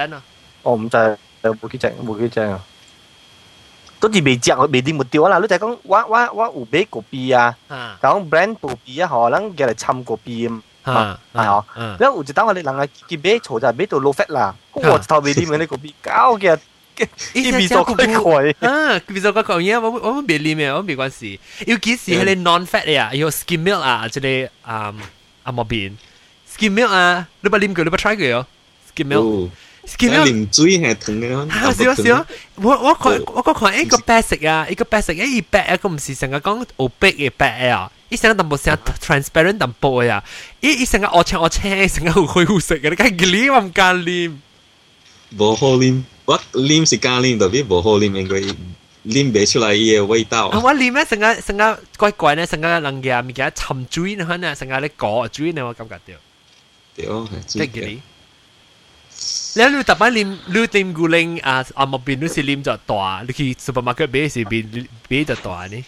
A: 啊？
F: 我唔知。冇幾正啊！都是未啉冇掉啦。你就講我有買果啤啊，講 brand 果啤啊，可能叫嚟摻果啤嘛，係哦。然後有一檔我哋人啊，佢買錯就買到 low fat 啦。我頭未啉嘅啲果啤，搞嘅一味做怪怪。
A: 啊，味做怪怪嘢，我未啉嘅，我沒關係。尤其是係你 non fat 嘅啊，有 skim milk 啊，即係阿毛邊 skim milk 啊，你冇啉過，你冇 try 過哦 skim milk。
G: 淋水係疼嘅咯。
A: 少，我看一個白色啊，一個白色一白啊，個唔是成個講好白嘅白啊，一成個淡薄成 transparent 淡薄嘅啊，一成個我青，成個好色嘅，你梗係啉我唔敢啉。
G: 冇好啉，我啉是敢啉，特別冇好啉，因為啉唔出來伊嘅味道。
A: 我啉咧成個怪怪咧，成個人嘅物件沉水呢，可能成個咧果水呢，我感覺到。
G: 對，係水嘅。
A: แล้วลูกแต่บ้านลิมลูกลิมกูเล้งอามาบินลูกสิลิมจะตัวลูกที่ซูเปอร์มาร์เก็ตเบสบินจะตัวนี่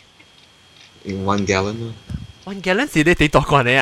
G: 1 gallon 咯
A: 1 gallon 是你哋ตัวก่อนเนี่ย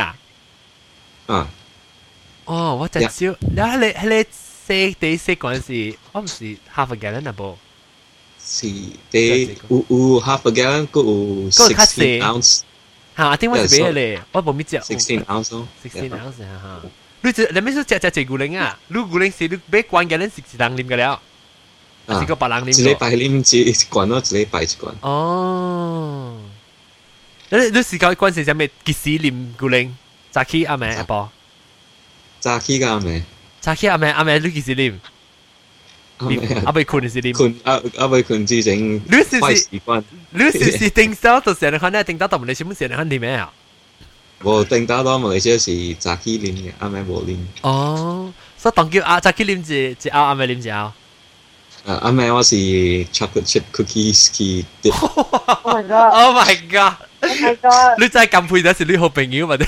A: อ๋อว่าจะ少แล้วให้เซ็กก่อนสิ我唔是 half a gallon 啊噃
G: 是有 half a gallon ก็有16 ounce
A: 嚇我聽我是咩咧我冇咩知
G: 16 ounce
A: 16 ounce 嚇你咩只古靈啊？你古靈是你俾關嘅人是人啉嘅了，是個白人啉。
G: 一禮拜啉一罐咯，一禮拜一罐。
A: 哦，你是講關係係咩？幾時啉古靈？早起阿妹阿婆？
G: 早起個阿妹。
A: 早起阿妹你幾時啉？阿妹困是啉。
G: 困阿妹困之前壞習慣。
A: 你是定手到時你看咧，定到到唔你全部時你看啉咩啊？
G: 我定打到馬來西亞是早起啉嘅，阿妹冇啉。
A: 哦，所以當叫早起啉一拗，阿妹啉一拗。
G: 阿妹我是 chocolate chip cookies 去。
D: Oh my god!
A: Oh my god!
D: Oh my god!
A: 你真係咁配得是你好朋友嘛？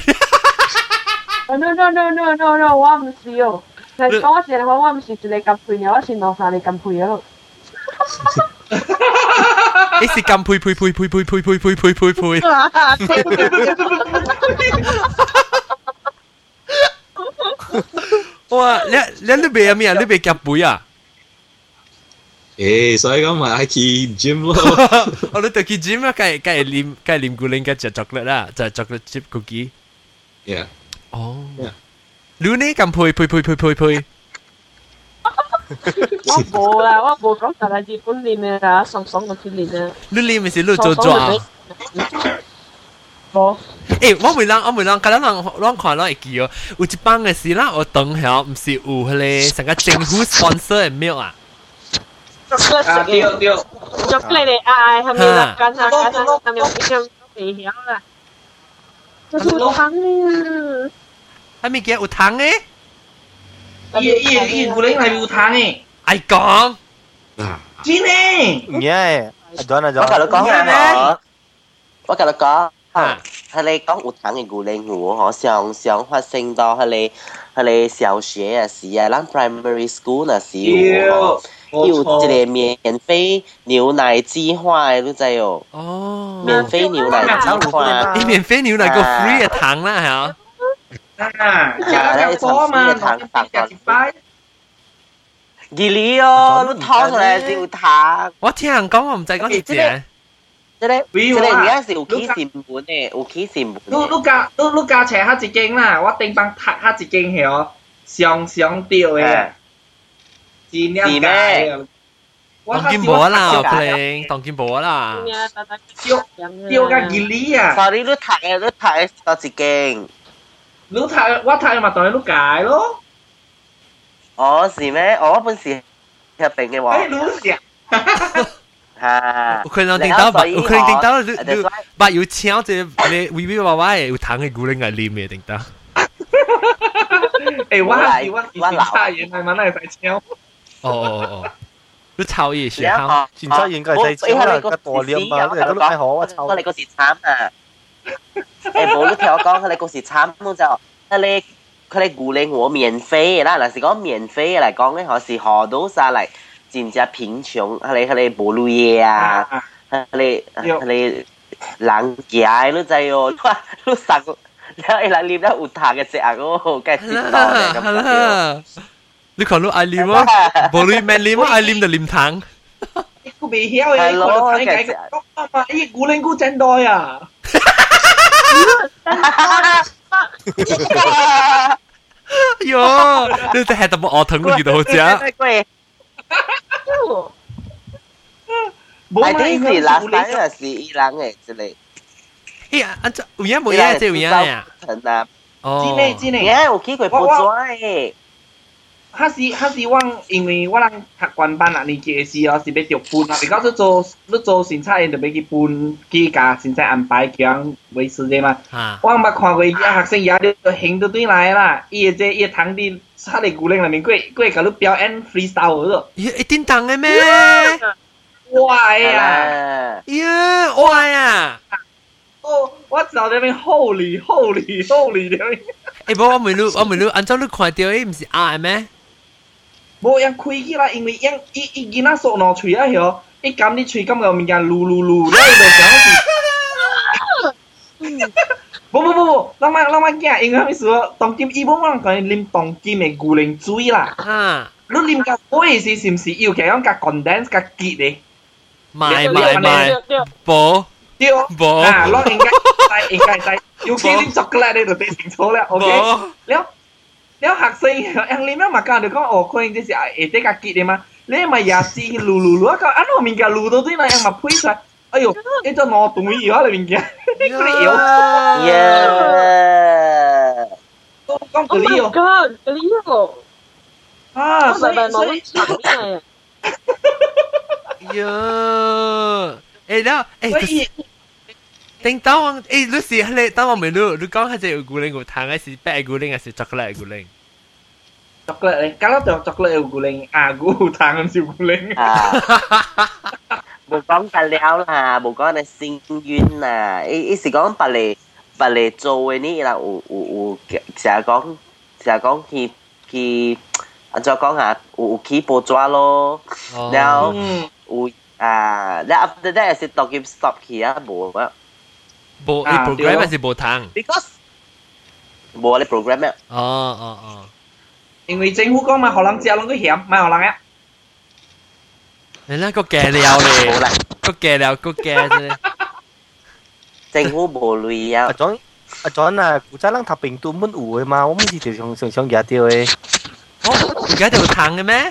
D: No！ 我唔是哦。係講我成日講我唔是一個咁配嘅，我是兩三個咁配嘅咯。
A: 你是咁配。哇！你未咩啊？你未夾背啊？
G: 所以講咪愛去 gym 咯。
A: 我哋去 gym 啊，梗係啉古靈，梗係食 chocolate 啦，就係 chocolate chip cookie。
G: Yeah。
A: 哦。你呢咁配？
D: 我冇啦，我冇講就係日本練嘅啦，爽就去練啦。
A: 你練咪是你做啊？
D: 冇。
A: 我每人，隔兩看會記哦。有一幫嘅事啦，我等下唔是有迄個成個政府 sponsor 嘅 milk 啊。
D: 對。chocolate 嚟係咪啦？間下邊有未曉啦？ 有糖嘅，
A: 係咪叫有糖嘅？
C: 伊牛奶係有糖嘅。
A: 愛講。
C: 真嘅。
F: 嘢，阿John阿
B: John。我同你講啊，我同你講，係你講有糖嘅牛奶糊，我常發生到係你小學啊時啊，咱 primary school 啊時有一個免費牛奶計劃，你知哦？
A: 哦，
B: 免費牛奶計劃，
A: 你免費牛奶個 free 嘅糖啦，係啊？
C: 加多嘛，糖100。
B: 二哩哦，你掏出來是有糖。
A: 我聽人講，我唔知講是點。
B: 即係而家是有起成本嘅，有起成本。
C: 你加齊下一間啦，我頂幫讀下一間係哦，上吊嘅。是咩？
A: 當見無啦，可能當見無啦。
C: 吊個二哩啊！
B: 所以你讀到一間。
C: 我讀嘛，當然你解咯。
B: 哦，是咩？我本時入邊嘅話。嚇！
A: 有可能頂到你把有請這你微微娃娃有糖嘅牛奶嚟啉嘅頂到。
C: 誒，我差嘢係咪嚟使請？
A: 哦，你抄嘢學
F: 校，前抄應該係使請啦，個玻璃嘛，你都太好啊，抄。
B: 你嗰時慘啊！誒，冇你聽我講，你嗰時慘就佢哋牛奶我免費啦，嗱是講免費嚟講咧，我是學到晒嚟。真正貧窮，佢哋無路嘢啊，佢哋人夾你知哦，你殺，你嚟啉得有糖嘅食啊，嗰梗係跌到嘅咁。
A: 你看你愛啉啊，無你免啉啊，愛啉就啉糖。
C: 佢未曉嘅，佢就睇計講嘛，咦，牛奶股真多呀！
A: 喲，你真係特別學糖嗰啲都好食。
B: 係啲是垃圾還是伊朗嘅之類？
A: 哎呀，按照有影冇影，即有影呀？
C: 哦，真嘅，
B: 有機會報紙嘅。
C: 哈是我，因為我人讀關班啊，年紀嘅時候是要着搬啊。你講你做生產，就要去搬幾家生產安排這樣維持嘅嘛。我冇看過伊學生也就行到對來啦，伊堂弟。他哋鼓勵裏面佢搞到表演 freestyle 嗰度，
A: 一定當嘅咩？
C: 哇呀！
A: 呀，哇呀！
C: 哦，我知道那邊 holy 啲。
A: 誒，我問你，按照你看到誒，唔是啱咩？
C: 冇人開起啦，因為伊見那索攞吹啊，嗬，伊咁啲吹咁個物件嚕，咧就想是。不，咱們驚，因為咩事？當今伊冇人講啉當今嘅牛奶水啦。你啉個水是唔是要其講個 condense 個結嘅？
A: 買，冇。
C: 啊，攞應該使，要幾啉chocolate你就對清楚啦。OK，了學生人啉咗嘛講就講哦，可能這是誒這個結嘅嘛，你咪也是嚕，個安怎物件嚕到對那樣嘛配出來。哎呦，呢隻我同意啊！你物件，你嗰啲妖，都講嗰啲哦，
D: 嗰啲哦，
C: 啊，所以，
A: 呀，誒啦，誒，叮當，誒，你是你當我未你講係只有牛奶有糖，還是白牛奶，還是巧克力牛奶
C: ？chocolate 咧，假如就chocolate有牛奶，啊，有糖就牛奶。
B: 冇講得了啦，冇講你先冤啦。伊是講別嚟做嘅呢啦，有成日講去，再講下有去報紙咯。然後有然後 after that 係讀佢 stop 去啊，冇啊。
A: 冇你 program 還是冇糖
B: ？Because 冇你 program 咩？
A: 哦。
C: 因為政府講嘛，學人食攏個鹹，唔係學人啊。
A: 你那個假料咧，個假料啫。
B: 政府無類啊。
F: 阿John啊，古仔人讀病毒乜有嘅嘛？我唔是就想夾掉嘅。
A: 哦，而家就有糖嘅咩？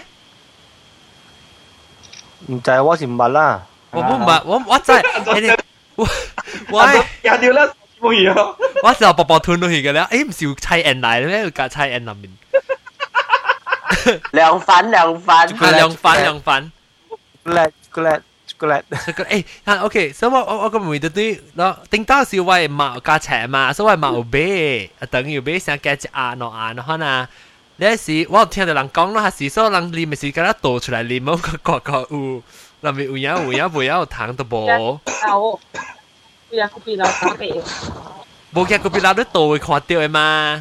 F: 唔知我是唔捌啦。
A: 我知，我
C: 夾掉啦，冇嘢。
A: 我就薄薄吞落去嘅咧，誒唔是要猜人嚟咩？要加猜人入面。
B: 涼粉。
A: 涼粉。
F: 叻， chocolate。
A: OK，所以我個妹對咯，頂到時我係冇加錢嘛，所以我冇買，等於買想加一按可能。你時我聽到人講咯，係時所人啉咪是咁樣倒出來啉，冇個有，內面有糖都冇。
D: 有個邊度打俾？
A: 冇嘅個邊度都倒會看到嘅嘛。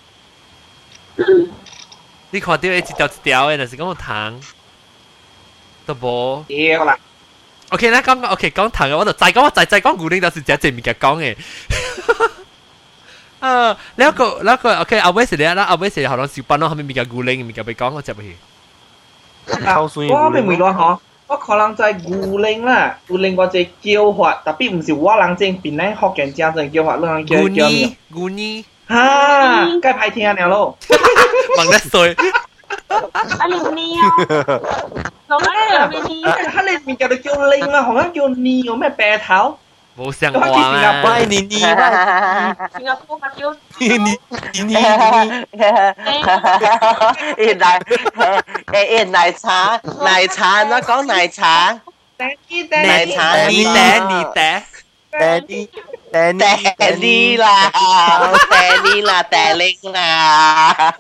A: 你看到一條嘅，但是講糖都冇。
C: 屌啦
A: ！OK，那講糖嘅，我就再講古靈，就是只物件講嘅。แล้วก็โอเคเอาไว้เสร็จแล้วเอาไว้เสร็จเขาลองสิปันเนาะเขาไม่มีการกูเล้งมีการไปก้องก็จะไป
C: 我明唔明嗬？我可能在古靈啦，古靈我只叫法，特別唔是我人正邊咧學人正正叫法，人叫
A: 古尼
C: 哈，該排聽了咯。
A: 問得衰。
D: 阿你呢啊？老媽你呢？
C: 他你面叫做叫靈啊，好像叫尼有咩白頭？
A: 冇相關啊！
F: 喂，你
D: 新加坡發叫
B: 原來奶茶，我講奶茶，
A: 你
B: 啦，大玲啦。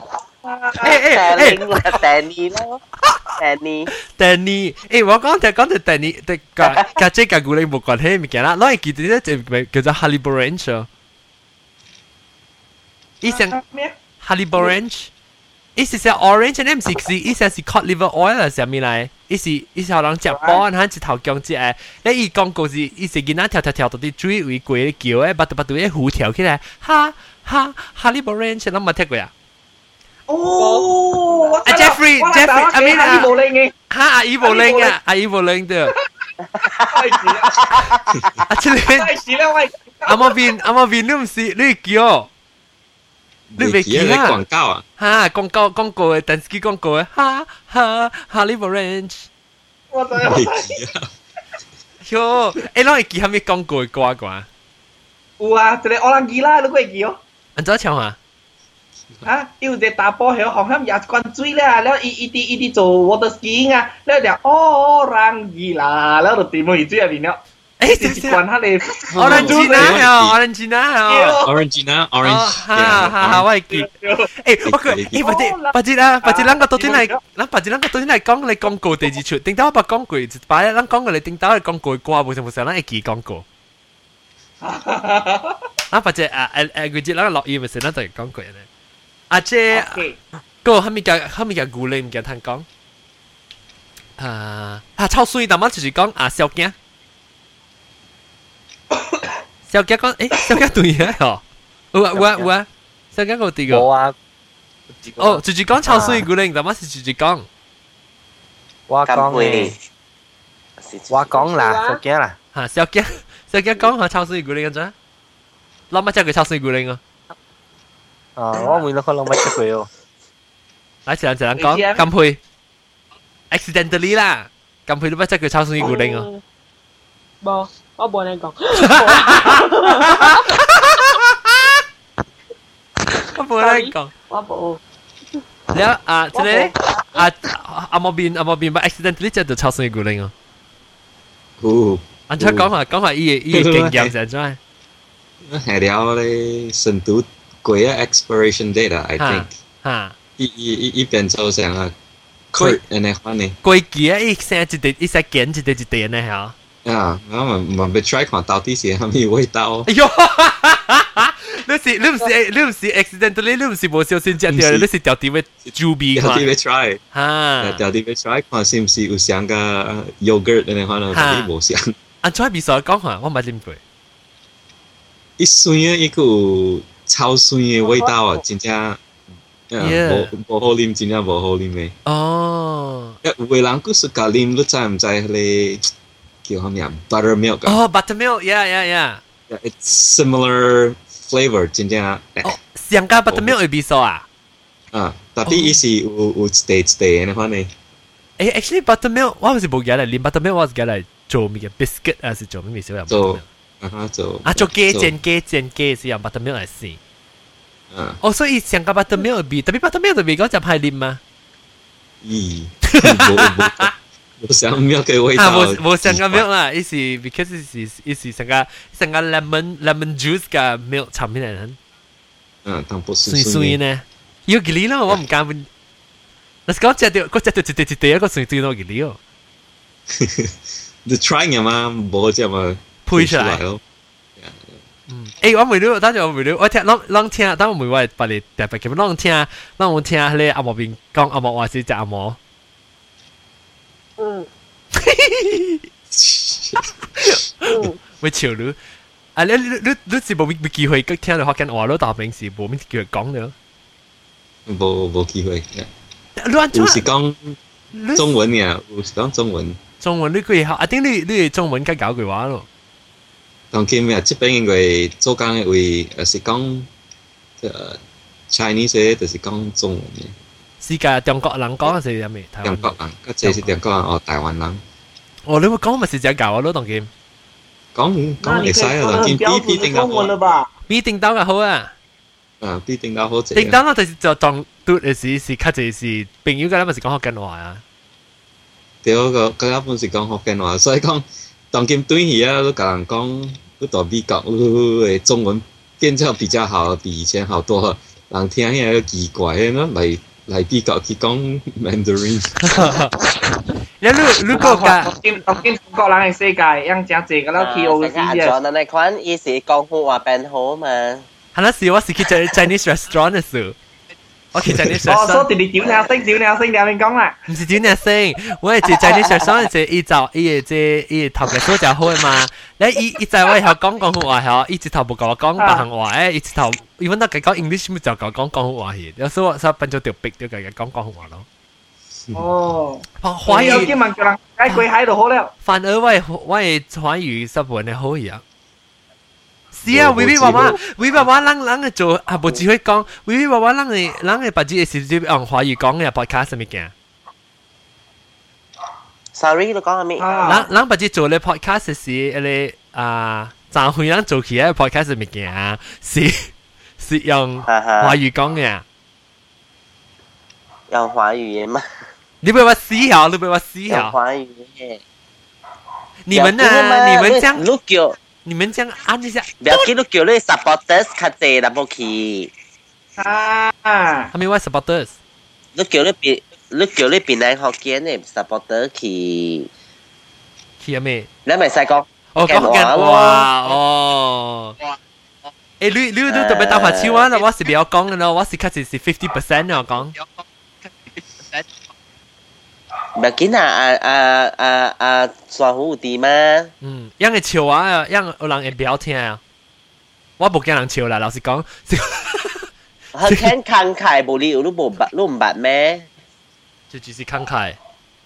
A: Danny，我講就Danny，家姐嘅古靈冇關係物件啦，攞嚟記住咧就叫做 Holly Branch，以前 Holly Branch，意思係 orange，你唔是意思係 cod liver oil 係啥物嚟？意思係人食飽，佢一頭姜子誒，你伊講故事，意思見他跳到啲水位過叫誒，巴肚啲虎跳起來，Holly Branch， 你冇聽過啊？
C: 哦，
A: 阿 Jeffrey， 阿邊
C: 阿姨無靈嘅，
A: 阿姨無靈對。阿出嚟，阿毛邊你唔是你叫，你未記啊？
G: 廣告啊？
A: 嚇廣告嘅電視機廣告嘅，Holly Branch。
C: 我真
G: 係未記啊！
A: 喲，你攞嚟記下咩廣告嘅歌啩？
C: 有啊，一個奧蘭基啦，你會記哦？
A: 安怎唱啊？
C: 啊，有隻打波喺紅磡也灌水咧，然後一啲做 water skiing 啊，然後就orang gila，然後就點去水入邊了。誒，灌下你
G: Orangina，
A: 哈，我係記。誒，不過，白節咱個昨天嚟講你廣告第二出，頂到我把廣告一擺，咱講過你頂到係廣告掛，冇咱會記廣告。啊，白節佢節咱落雨咪是咱就係廣告咧。阿姐，個後面嘅古靈唔記得聽講。臭水，但係就是講小驚。小驚講，小驚對嘅嗬，有啊，小驚個對個。
F: 冇啊。
A: 哦，就是講臭水古靈，但係是就是講。
F: 我講啦，小驚啦。
A: 小驚講下臭水古靈咁啫。諗乜真係臭水古靈啊？
F: 我每日可能咪出佢哦。
A: 來，一人講，金配 ，accidentally 啦，金配都不知佢抄水古靈啊。
D: 冇，我冇你講。
A: 我冇你講。
D: 我冇。
A: แล้วทีนี้阿莫邊不 accidentally 就抄水古靈啊。อันนั้น講下依經驗先啫。
G: 係了咧，深度。貴啊 expiration date 啊 I think 一邊就成啊 Kurt 呢款呢
A: 貴幾啊一成一點呢嚇
G: 啊我被 try 看到底是係咩味道
A: 哎呦你唔是 accidentally 你唔是冇小心食掉你是掉啲咩豬鼻
G: 掉啲咩 try 掉啲咩 try 看是唔是有像個 yogurt 呢款啊啲冇像
A: 安怎比賽講下我冇啉過
G: 一酸啊一個超酸嘅味道啊，真正，無好啉，真正無好啉嘅。
A: 哦，
G: 有個人佢是加啉，你知唔知佢叫乜嘢 ？Buttermilk
A: 哦 ，buttermilk， yeah。It's
G: similar flavor，真正。
A: 哦，上加 buttermilk 會比賽啊？
G: 但係伊是有 stay 嘅款呢。
A: actually buttermilk 我唔是冇嘅嚟，啉 buttermilk 我是嘅嚟做咩嘅 biscuit 啊，是做咩小樣？
G: 做。
A: 做雞是用 buttermilk 嚟試。所以上個 buttermilk 比，特別 buttermilk 就比較就派啉嘛。
G: 冇冇香milk嘅味道。
A: 冇香嘅 milk 啦，伊是 because 伊是成個 lemon juice 嘅 milk 產品嚟嘅。
G: 淡薄
A: 酸酸呢，要幾哩咯，我唔敢。嗱，講只條，嗰只條一個酸酸咯，幾哩哦。
G: 你 try 嘅嘛，冇只嘛
A: 配出嚟
G: 咯。
A: 誒，我未了，等陣我未了，我聽啷聽，等我未話把你特別叫啷我聽咧阿毛邊講阿毛話是只阿毛。會笑你，啊你是冇機會聽到福建話咯，但係平時冇咩機會講了。
G: 冇機會。
A: 亂
G: 有時講中文嘅，有時講中文。
A: 中文你句學，啊，頂你中文梗搞句話咯。
G: 當今日這邊因為做工嘅位是講Chinese 嘅，就是講中文嘅。
A: 世界中國人講係有咩？
G: 中國人，嗰隻是中國人哦，台灣人。
A: 哦，你會講咪是只教我咯，當今。
G: 講會使啊，當今比定到
C: 好。
A: 比定到嘅好啊。
G: 比定到好正。
A: 定到我就當讀嘅是較濟是朋友嘅，咪是講福建話啊。
G: 對，個根本是講福建話，所以講當今對起啊，都甲人講，都到美國，中文變成比較好，比以前好多，人聽起來都奇怪嘅，喏來美國去講 Mandarin。
A: 你個㗎？
C: 當今中國人嘅世界，樣正濟個啦 KOC
B: 啊。嗱，你看，伊是講好話變好嘛。
A: 係啦，是我是去 Chinese restaurant 嘅時。我去 Chinese restaurant。
C: 所以你屌鳥聲，你講啦。
A: 唔是屌鳥聲，我係去 Chinese restaurant 係伊頭嘅所就好嘅嘛。你伊在我係講廣東話係，伊直頭冇教我講白行話誒，伊直頭伊揾到佢講 English 咪就講廣東話嘅，有時我變咗條逼咗佢講廣東話咯。
C: 哦，
A: 華語
C: 有啲問叫人解跪喺度好了。
A: 反而我係華語十分嘅好嘢。是啊，微微娃娃，人嘅做係冇只會講，微微娃娃人嘅把自己是用華語講嘅 podcast 咪嘅。
B: Sorry，你講下咩？
A: 人把自己做嘅 podcast 是誒賺會人做起嘅 podcast 咪嘅，是用華語講嘅。
B: 用華語嘅嘛？
A: 你俾我思考，
B: 用華語嘅。
A: 你們啊，你們將
B: 錄叫。
A: 你們這樣按一下，
B: 不要記錄叫你 supporters 較濟啦，冇去。
A: 係咪話 supporters？
B: 你叫你邊嚟學見嘅 supporter 去
A: 啊咩？
B: 你咪使講
A: 福建話哦。誒，你特別打發超啊！我是比較講嘅咯，我是較濟是50%我講。
B: 唔係見算好啲咩？
A: 樣嘅笑話，樣有人會表聽啊！我冇驚人笑啦，老實講。
B: 佢聽慷慨無理由，你唔捌咩？
A: 就只是慷慨。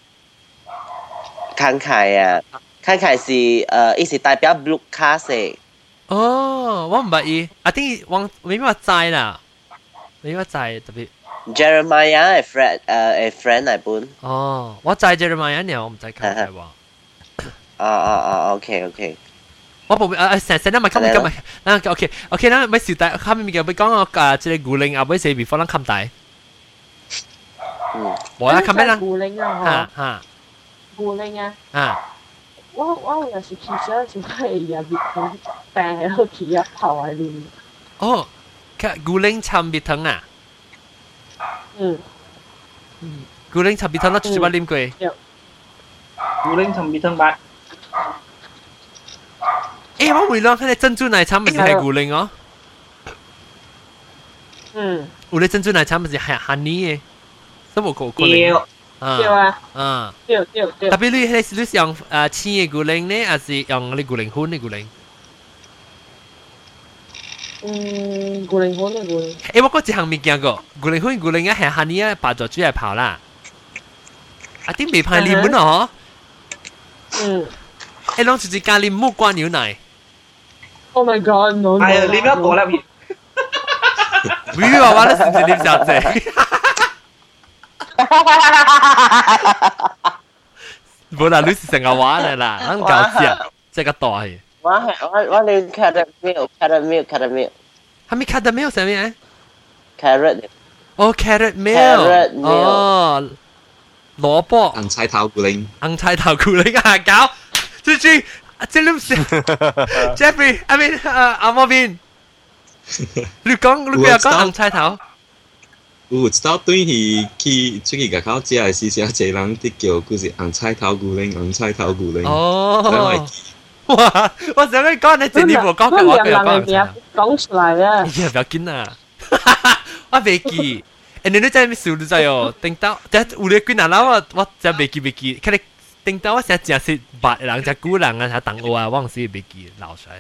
B: 慷慨啊！慷慨是伊是代表 blue card 嘅。
A: 哦，我唔捌伊，啊啲我未話知啦，未話知特別。
B: Jeremiah 係 friend 嚟本。
A: 哦，我知 Jeremiah 呢，我唔知佢係話。
B: OK。
A: 我冇成日咪今日，OK 啦，咪小弟，後面咪叫咪講我即係古靈啊，咪寫 before 啦冚大。我啦冚咩啦？
D: 古靈啊，
A: 嚇。
D: 古靈啊。
A: 啊。
D: 我有時其實就係入邊好病喺度企入頭喺邊。
A: 哦，古靈參別藤啊。古靈參別藤，我最少啉過。
C: 古靈參別藤吧。
A: 誒，我回諗佢哋珍珠奶茶咪是係古靈哦。有啲珍珠奶茶咪是係 honey 嘅，都冇古靈。
D: 對啊。對。
A: 特別你係用鮮嘅古靈呢，還是用嗰啲古靈粉嘅古靈？
D: 古靈粉嘅古靈。
A: 誒，我嗰一項未見過，古靈粉古靈啊係 honey 啊，白咗煮嚟泡啦。啊，啲未派檸檬哦。誒，攞住隻咖喱木瓜牛奶。
D: Oh my god！ no！
C: 哎呀，你不要躲啦！
A: 微微娃娃都甚至啉小姐。冇啦，你是成個話嚟啦，咱搞笑，即個大嘅。
B: 我啉 caramel。
A: 係咪 caramel 上面？
B: carrot。
A: 哦 ，carrot milk。哦。 蘿蔔，
G: 紅菜頭骨鈴，
A: 紅菜頭骨鈴啊，搞，最這你唔識 ，Jeffrey，I mean 阿莫邊，你講紅菜頭。
G: 有知道對去出去甲口食的時，一人啲叫佢是紅菜頭骨鈴，紅菜頭骨鈴。
A: 哦，哇！我想你講你前年冇講嘅話，佢又
D: 講出來啦。
A: 哎呀，不要緊啊！我未記，你都真係笑到滯哦！頂到即係有你幾難啦，我真未記，佢哋頂到我成日淨係白人，只古人啊，睇等我啊，我唔知未記流水。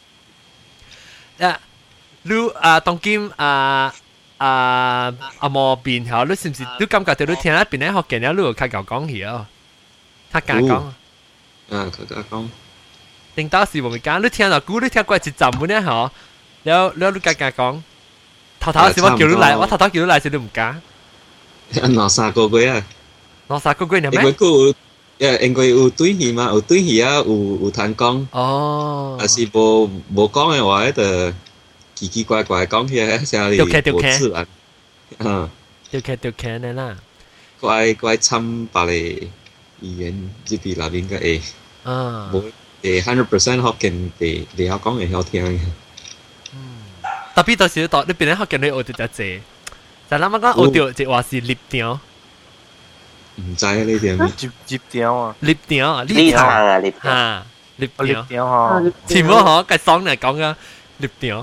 A: 你當今阿莫變嚇，你是唔是你感覺到你聽一邊咧學嘅咧，你有較講嘢哦，較講。
G: 較講。
A: 頂到時冇咪講，你聽到古你聽過一集本咧嗬，แล้ว你較講，頭時我叫你嚟，我頭叫你嚟時你唔講。
G: 攞三個月啊！
A: 攞三個月係咩？
G: 因為有對戲嘛，有對戲啊，有談講。
A: 哦。
G: 但是冇講嘅話，就奇奇怪怪講起來，成日冇自然。
A: 條劇咧啦。
G: 怪參白嘅語言，這邊那邊嘅誒。冇100% 學緊地曉講會曉聽嘅。
A: 特別到時你邊咧學緊你學到只隻，就諗下講學到只話是獵條。
G: 唔知呢啲
F: 接條啊，
A: 獵條啊，
B: 獵條啊，獵條
A: 啊，獵條
F: 嚇，
A: 前冇嗬，計爽嚟講嘅獵條。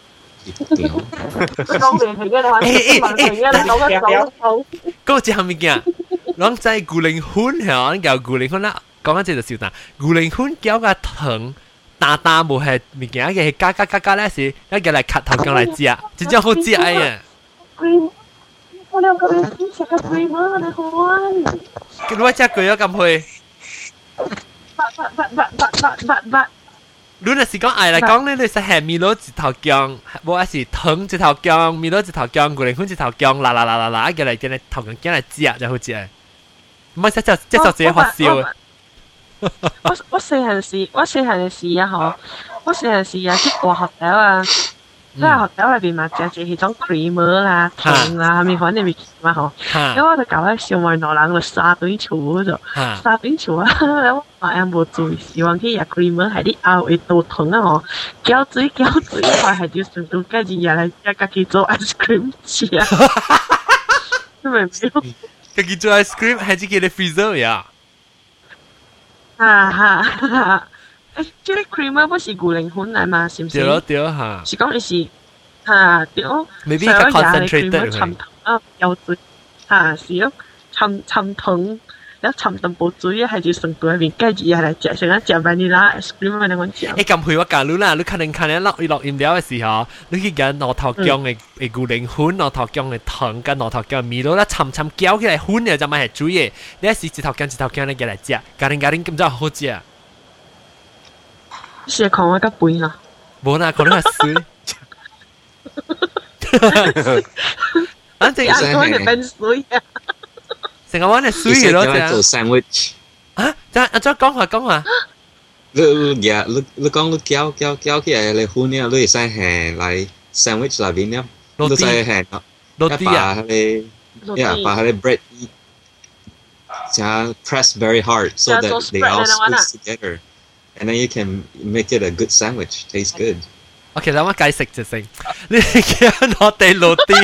D: 講嚟係嘅，你話係嘅，你講一講。
A: 嗰個只係咩嘅？講在古靈婚係叫古靈婚啦，講緊這就笑但古靈婚叫個藤大冇係物件嘅，加咧是一叫嚟咳頭講嚟食，真正好食哎呀！
D: 我兩個人一齊個 creamer 你好。
A: 你話只句有咁去？你若是講愛嚟講咧，你是係米羅一頭薑，無係藤一頭薑，米羅一頭薑，古靈婚一頭薑，啦，叫嚟頭薑叫嚟食就好食誒。唔係即就自己發燒嘅。
D: 我細陣時啊，嗬，我細陣時啊，去大學校啊，即係學校裏邊嘛，就係種 creamer 啦、糖啦，係咪反正咪嘛嗬？因為我就搞喺上圍羅人就沙堆厝嗰度，沙堆厝啊，我話有冇注意，希望佢入 creamer 係啲拗會倒糖啊嗬，攪水，係就成到跟住入嚟自己做 ice cream 食啊，明唔明？
A: 自己做 ice cream 係自己嘅 freezer 呀。
D: 這個 creamer 不是古靈婚嚟嘛？是唔是？
A: 對嚇。
D: 是講你是對。
A: Maybe 佢 concentrated
D: 沉糖有水是咯，沉糖，然後沉淡薄水係就成到入面，跟住又嚟食，成日食 vanilla ice cream 咁樣講。
A: 咁配我教你啦，你可能落飲料嘅時候，你去揀攞頭薑嘅古靈婚，攞頭薑嘅糖，跟攞頭薑嘅味道啦，沉攪起來混嘅就咪係水嘅。你一時一頭薑你嘅嚟食，家庭咁就好食。
D: 是講我個背啦。
A: 冇啦，可能係水。反正
D: 我哋變水啊！
A: 成個玩係水嘅咯，
G: 就做 sandwich。
A: 啊，再講下。
G: 你講你攪起來你混了，你會使行來 sandwich 裏邊了，你使行
A: 落地啊，
G: 把佢 bread 加 press very hard so that they all squeeze together, and then you can make it a good sandwich. Tastes good.
A: OK， 咁我解釋就成。你驚我哋落地？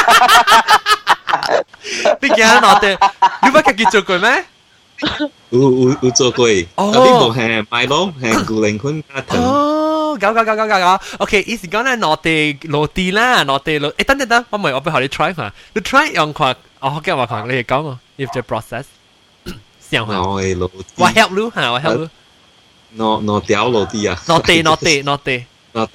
A: 你驚我哋？你乜自己做過咩？
G: 有做過，嗰啲冇係買咯，係古靈婚加藤。
A: 哦，搞。OK， 意思講咧，我哋落地啦，我哋落。誒，等，我俾學你 try 下，你 try 用看，我驚話看你講哦 ，if the process， 想下。
G: 我係落地。
A: 我 help you 嚇，我 help you。
G: 攞掉落地啊！
A: 落地。
G: 落地落地，呢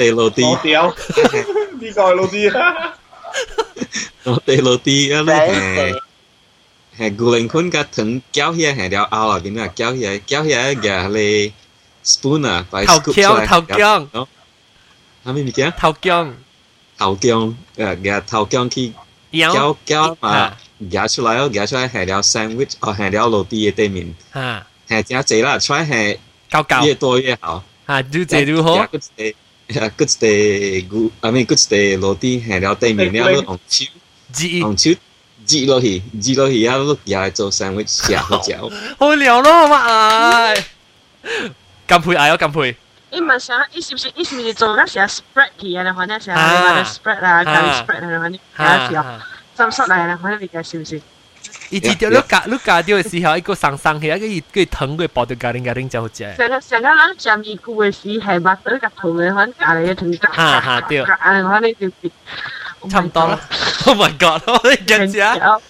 C: 個係落地啊！
G: 落地啊！係古靈婚加藤攪起來係條凹入邊啊，攪起來嘅你 spoon 啊，把 scoop 出來。頭薑。係咩物件？
A: 頭薑，
G: 嘅頭薑去攪嘛，攪出來係條 sandwich，係條落地嘅對面。係真濟啦，出來係越多越好。
A: 越濟越好。
G: good stay good，I mean good stay 落地係條對面了，用手擠落去，啊，都夾嚟做三位食好食。
A: 好聊咯，嘛唉，咁配嗌咁配。
D: 伊問想，伊是不是做嗰時 spread 去啊？你看那時候你話 spread 啊，咖喱 spread 啊，你看你嗰時候，浸濕嚟，你看你嘅是不是？伊知道
A: 你加掉嘅時候，一個生起，一個藤佢爆到咖喱就好食。
D: 成個人食米糊嘅時係擘到個頭嘅，看咖喱嘅藤夾，
A: 對，
D: 看你就
A: 差唔多啦。Oh my god！ 我哋驚食，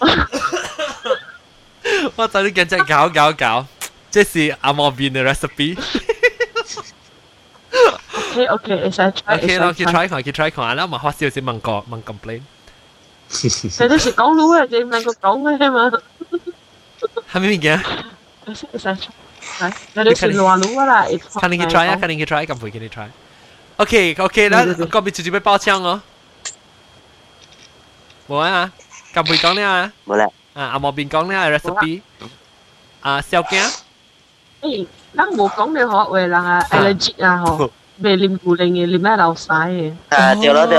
A: 我就你驚食搞，這是阿莫邊嘅 recipe。
D: OK，再
A: try 看，啦，咪發燒先問 complain。
D: 你都是講佬啊，你問佢講咩嘛？
A: 係咪嘢？
D: 你都是話佬啦。
A: 看你去 try 啊，看你去 try，咁會給你 try。OK，啦，嗰邊直接俾包槍哦。冇啊，咁會講呢啊？
B: 冇咧。
A: 阿莫邊講呢 recipe。小驚。
D: 誒，咱冇講你學話人啊 allergic 啊嗬。về lim củ linh lim là đào sai
B: điều đó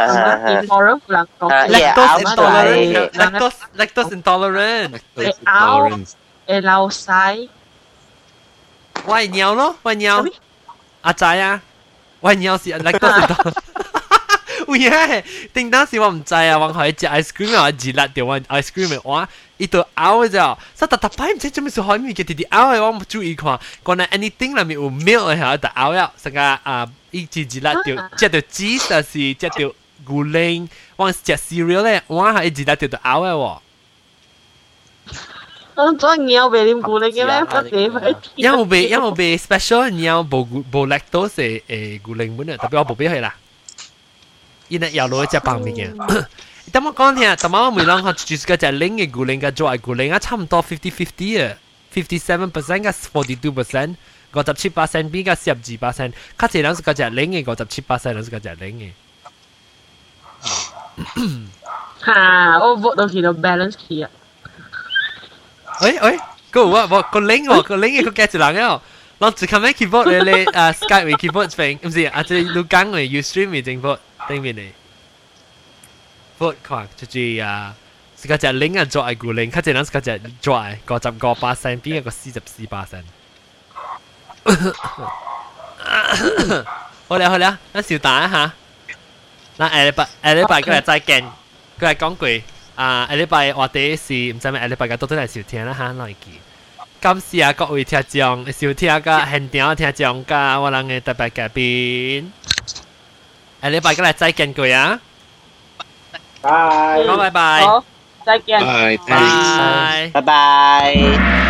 A: lactose intolerant
D: đào sai
A: Why nhau nó Why nhau trái à Why nhau是 lactose intolerant 喂呀，叮當時我唔知啊，我係食 ice cream 啊，熱辣掉我 ice cream 嘅話，伊度拗嘅咋，所以特擺唔知做咩事海面嘅啲拗嘅，我冇注意看，講那 anything 裏面有 milk 嘅嚇，特拗呀，成個伊熱辣掉，食到 cheese 啊是食到牛奶，我食 cereal 咧，我係熱辣掉特拗嘅喎。
D: 我做尿未啉牛奶嘅咩？不點？
A: 因為被 special 尿冇 lactose 嘅牛奶本啊，特別我冇俾佢啦。因為有攞一隻白面嘅，等我講聽，等我每兩個就是嗰隻零嘅牛奶嘅做係牛奶啊，差唔多50-50啊，57% 嘅42%，57%比嘅12%，卡住兩是嗰隻零嘅57%，兩是嗰隻零
D: 嘅。嚇！我 vote 到佢到 balance 佢啊！
A: 個零嘅幾隻人嘅，我只看咩 keyboard 咧，Skype 嘅 keyboard 飛，唔是啊，即係錄講嘅 Ustream 嘅正 vote。對面嚟 vote 看就是是嗰隻零啊做係固零，佢隻人是嗰隻做係55%，邊一個44%。好啦，咱小打一下。嗱，下禮拜佢嚟再見，佢嚟講句下禮拜我哋是唔知咩，下禮拜嘅都嚟收聽啦嚇，來記。感謝各位聽眾收聽嘅現場聽眾嘅我哋嘅特別嘉賓。下禮拜過嚟再見佢啊！
C: 拜
A: 拜拜。
D: 好，再見。
G: 拜拜。
B: 拜拜。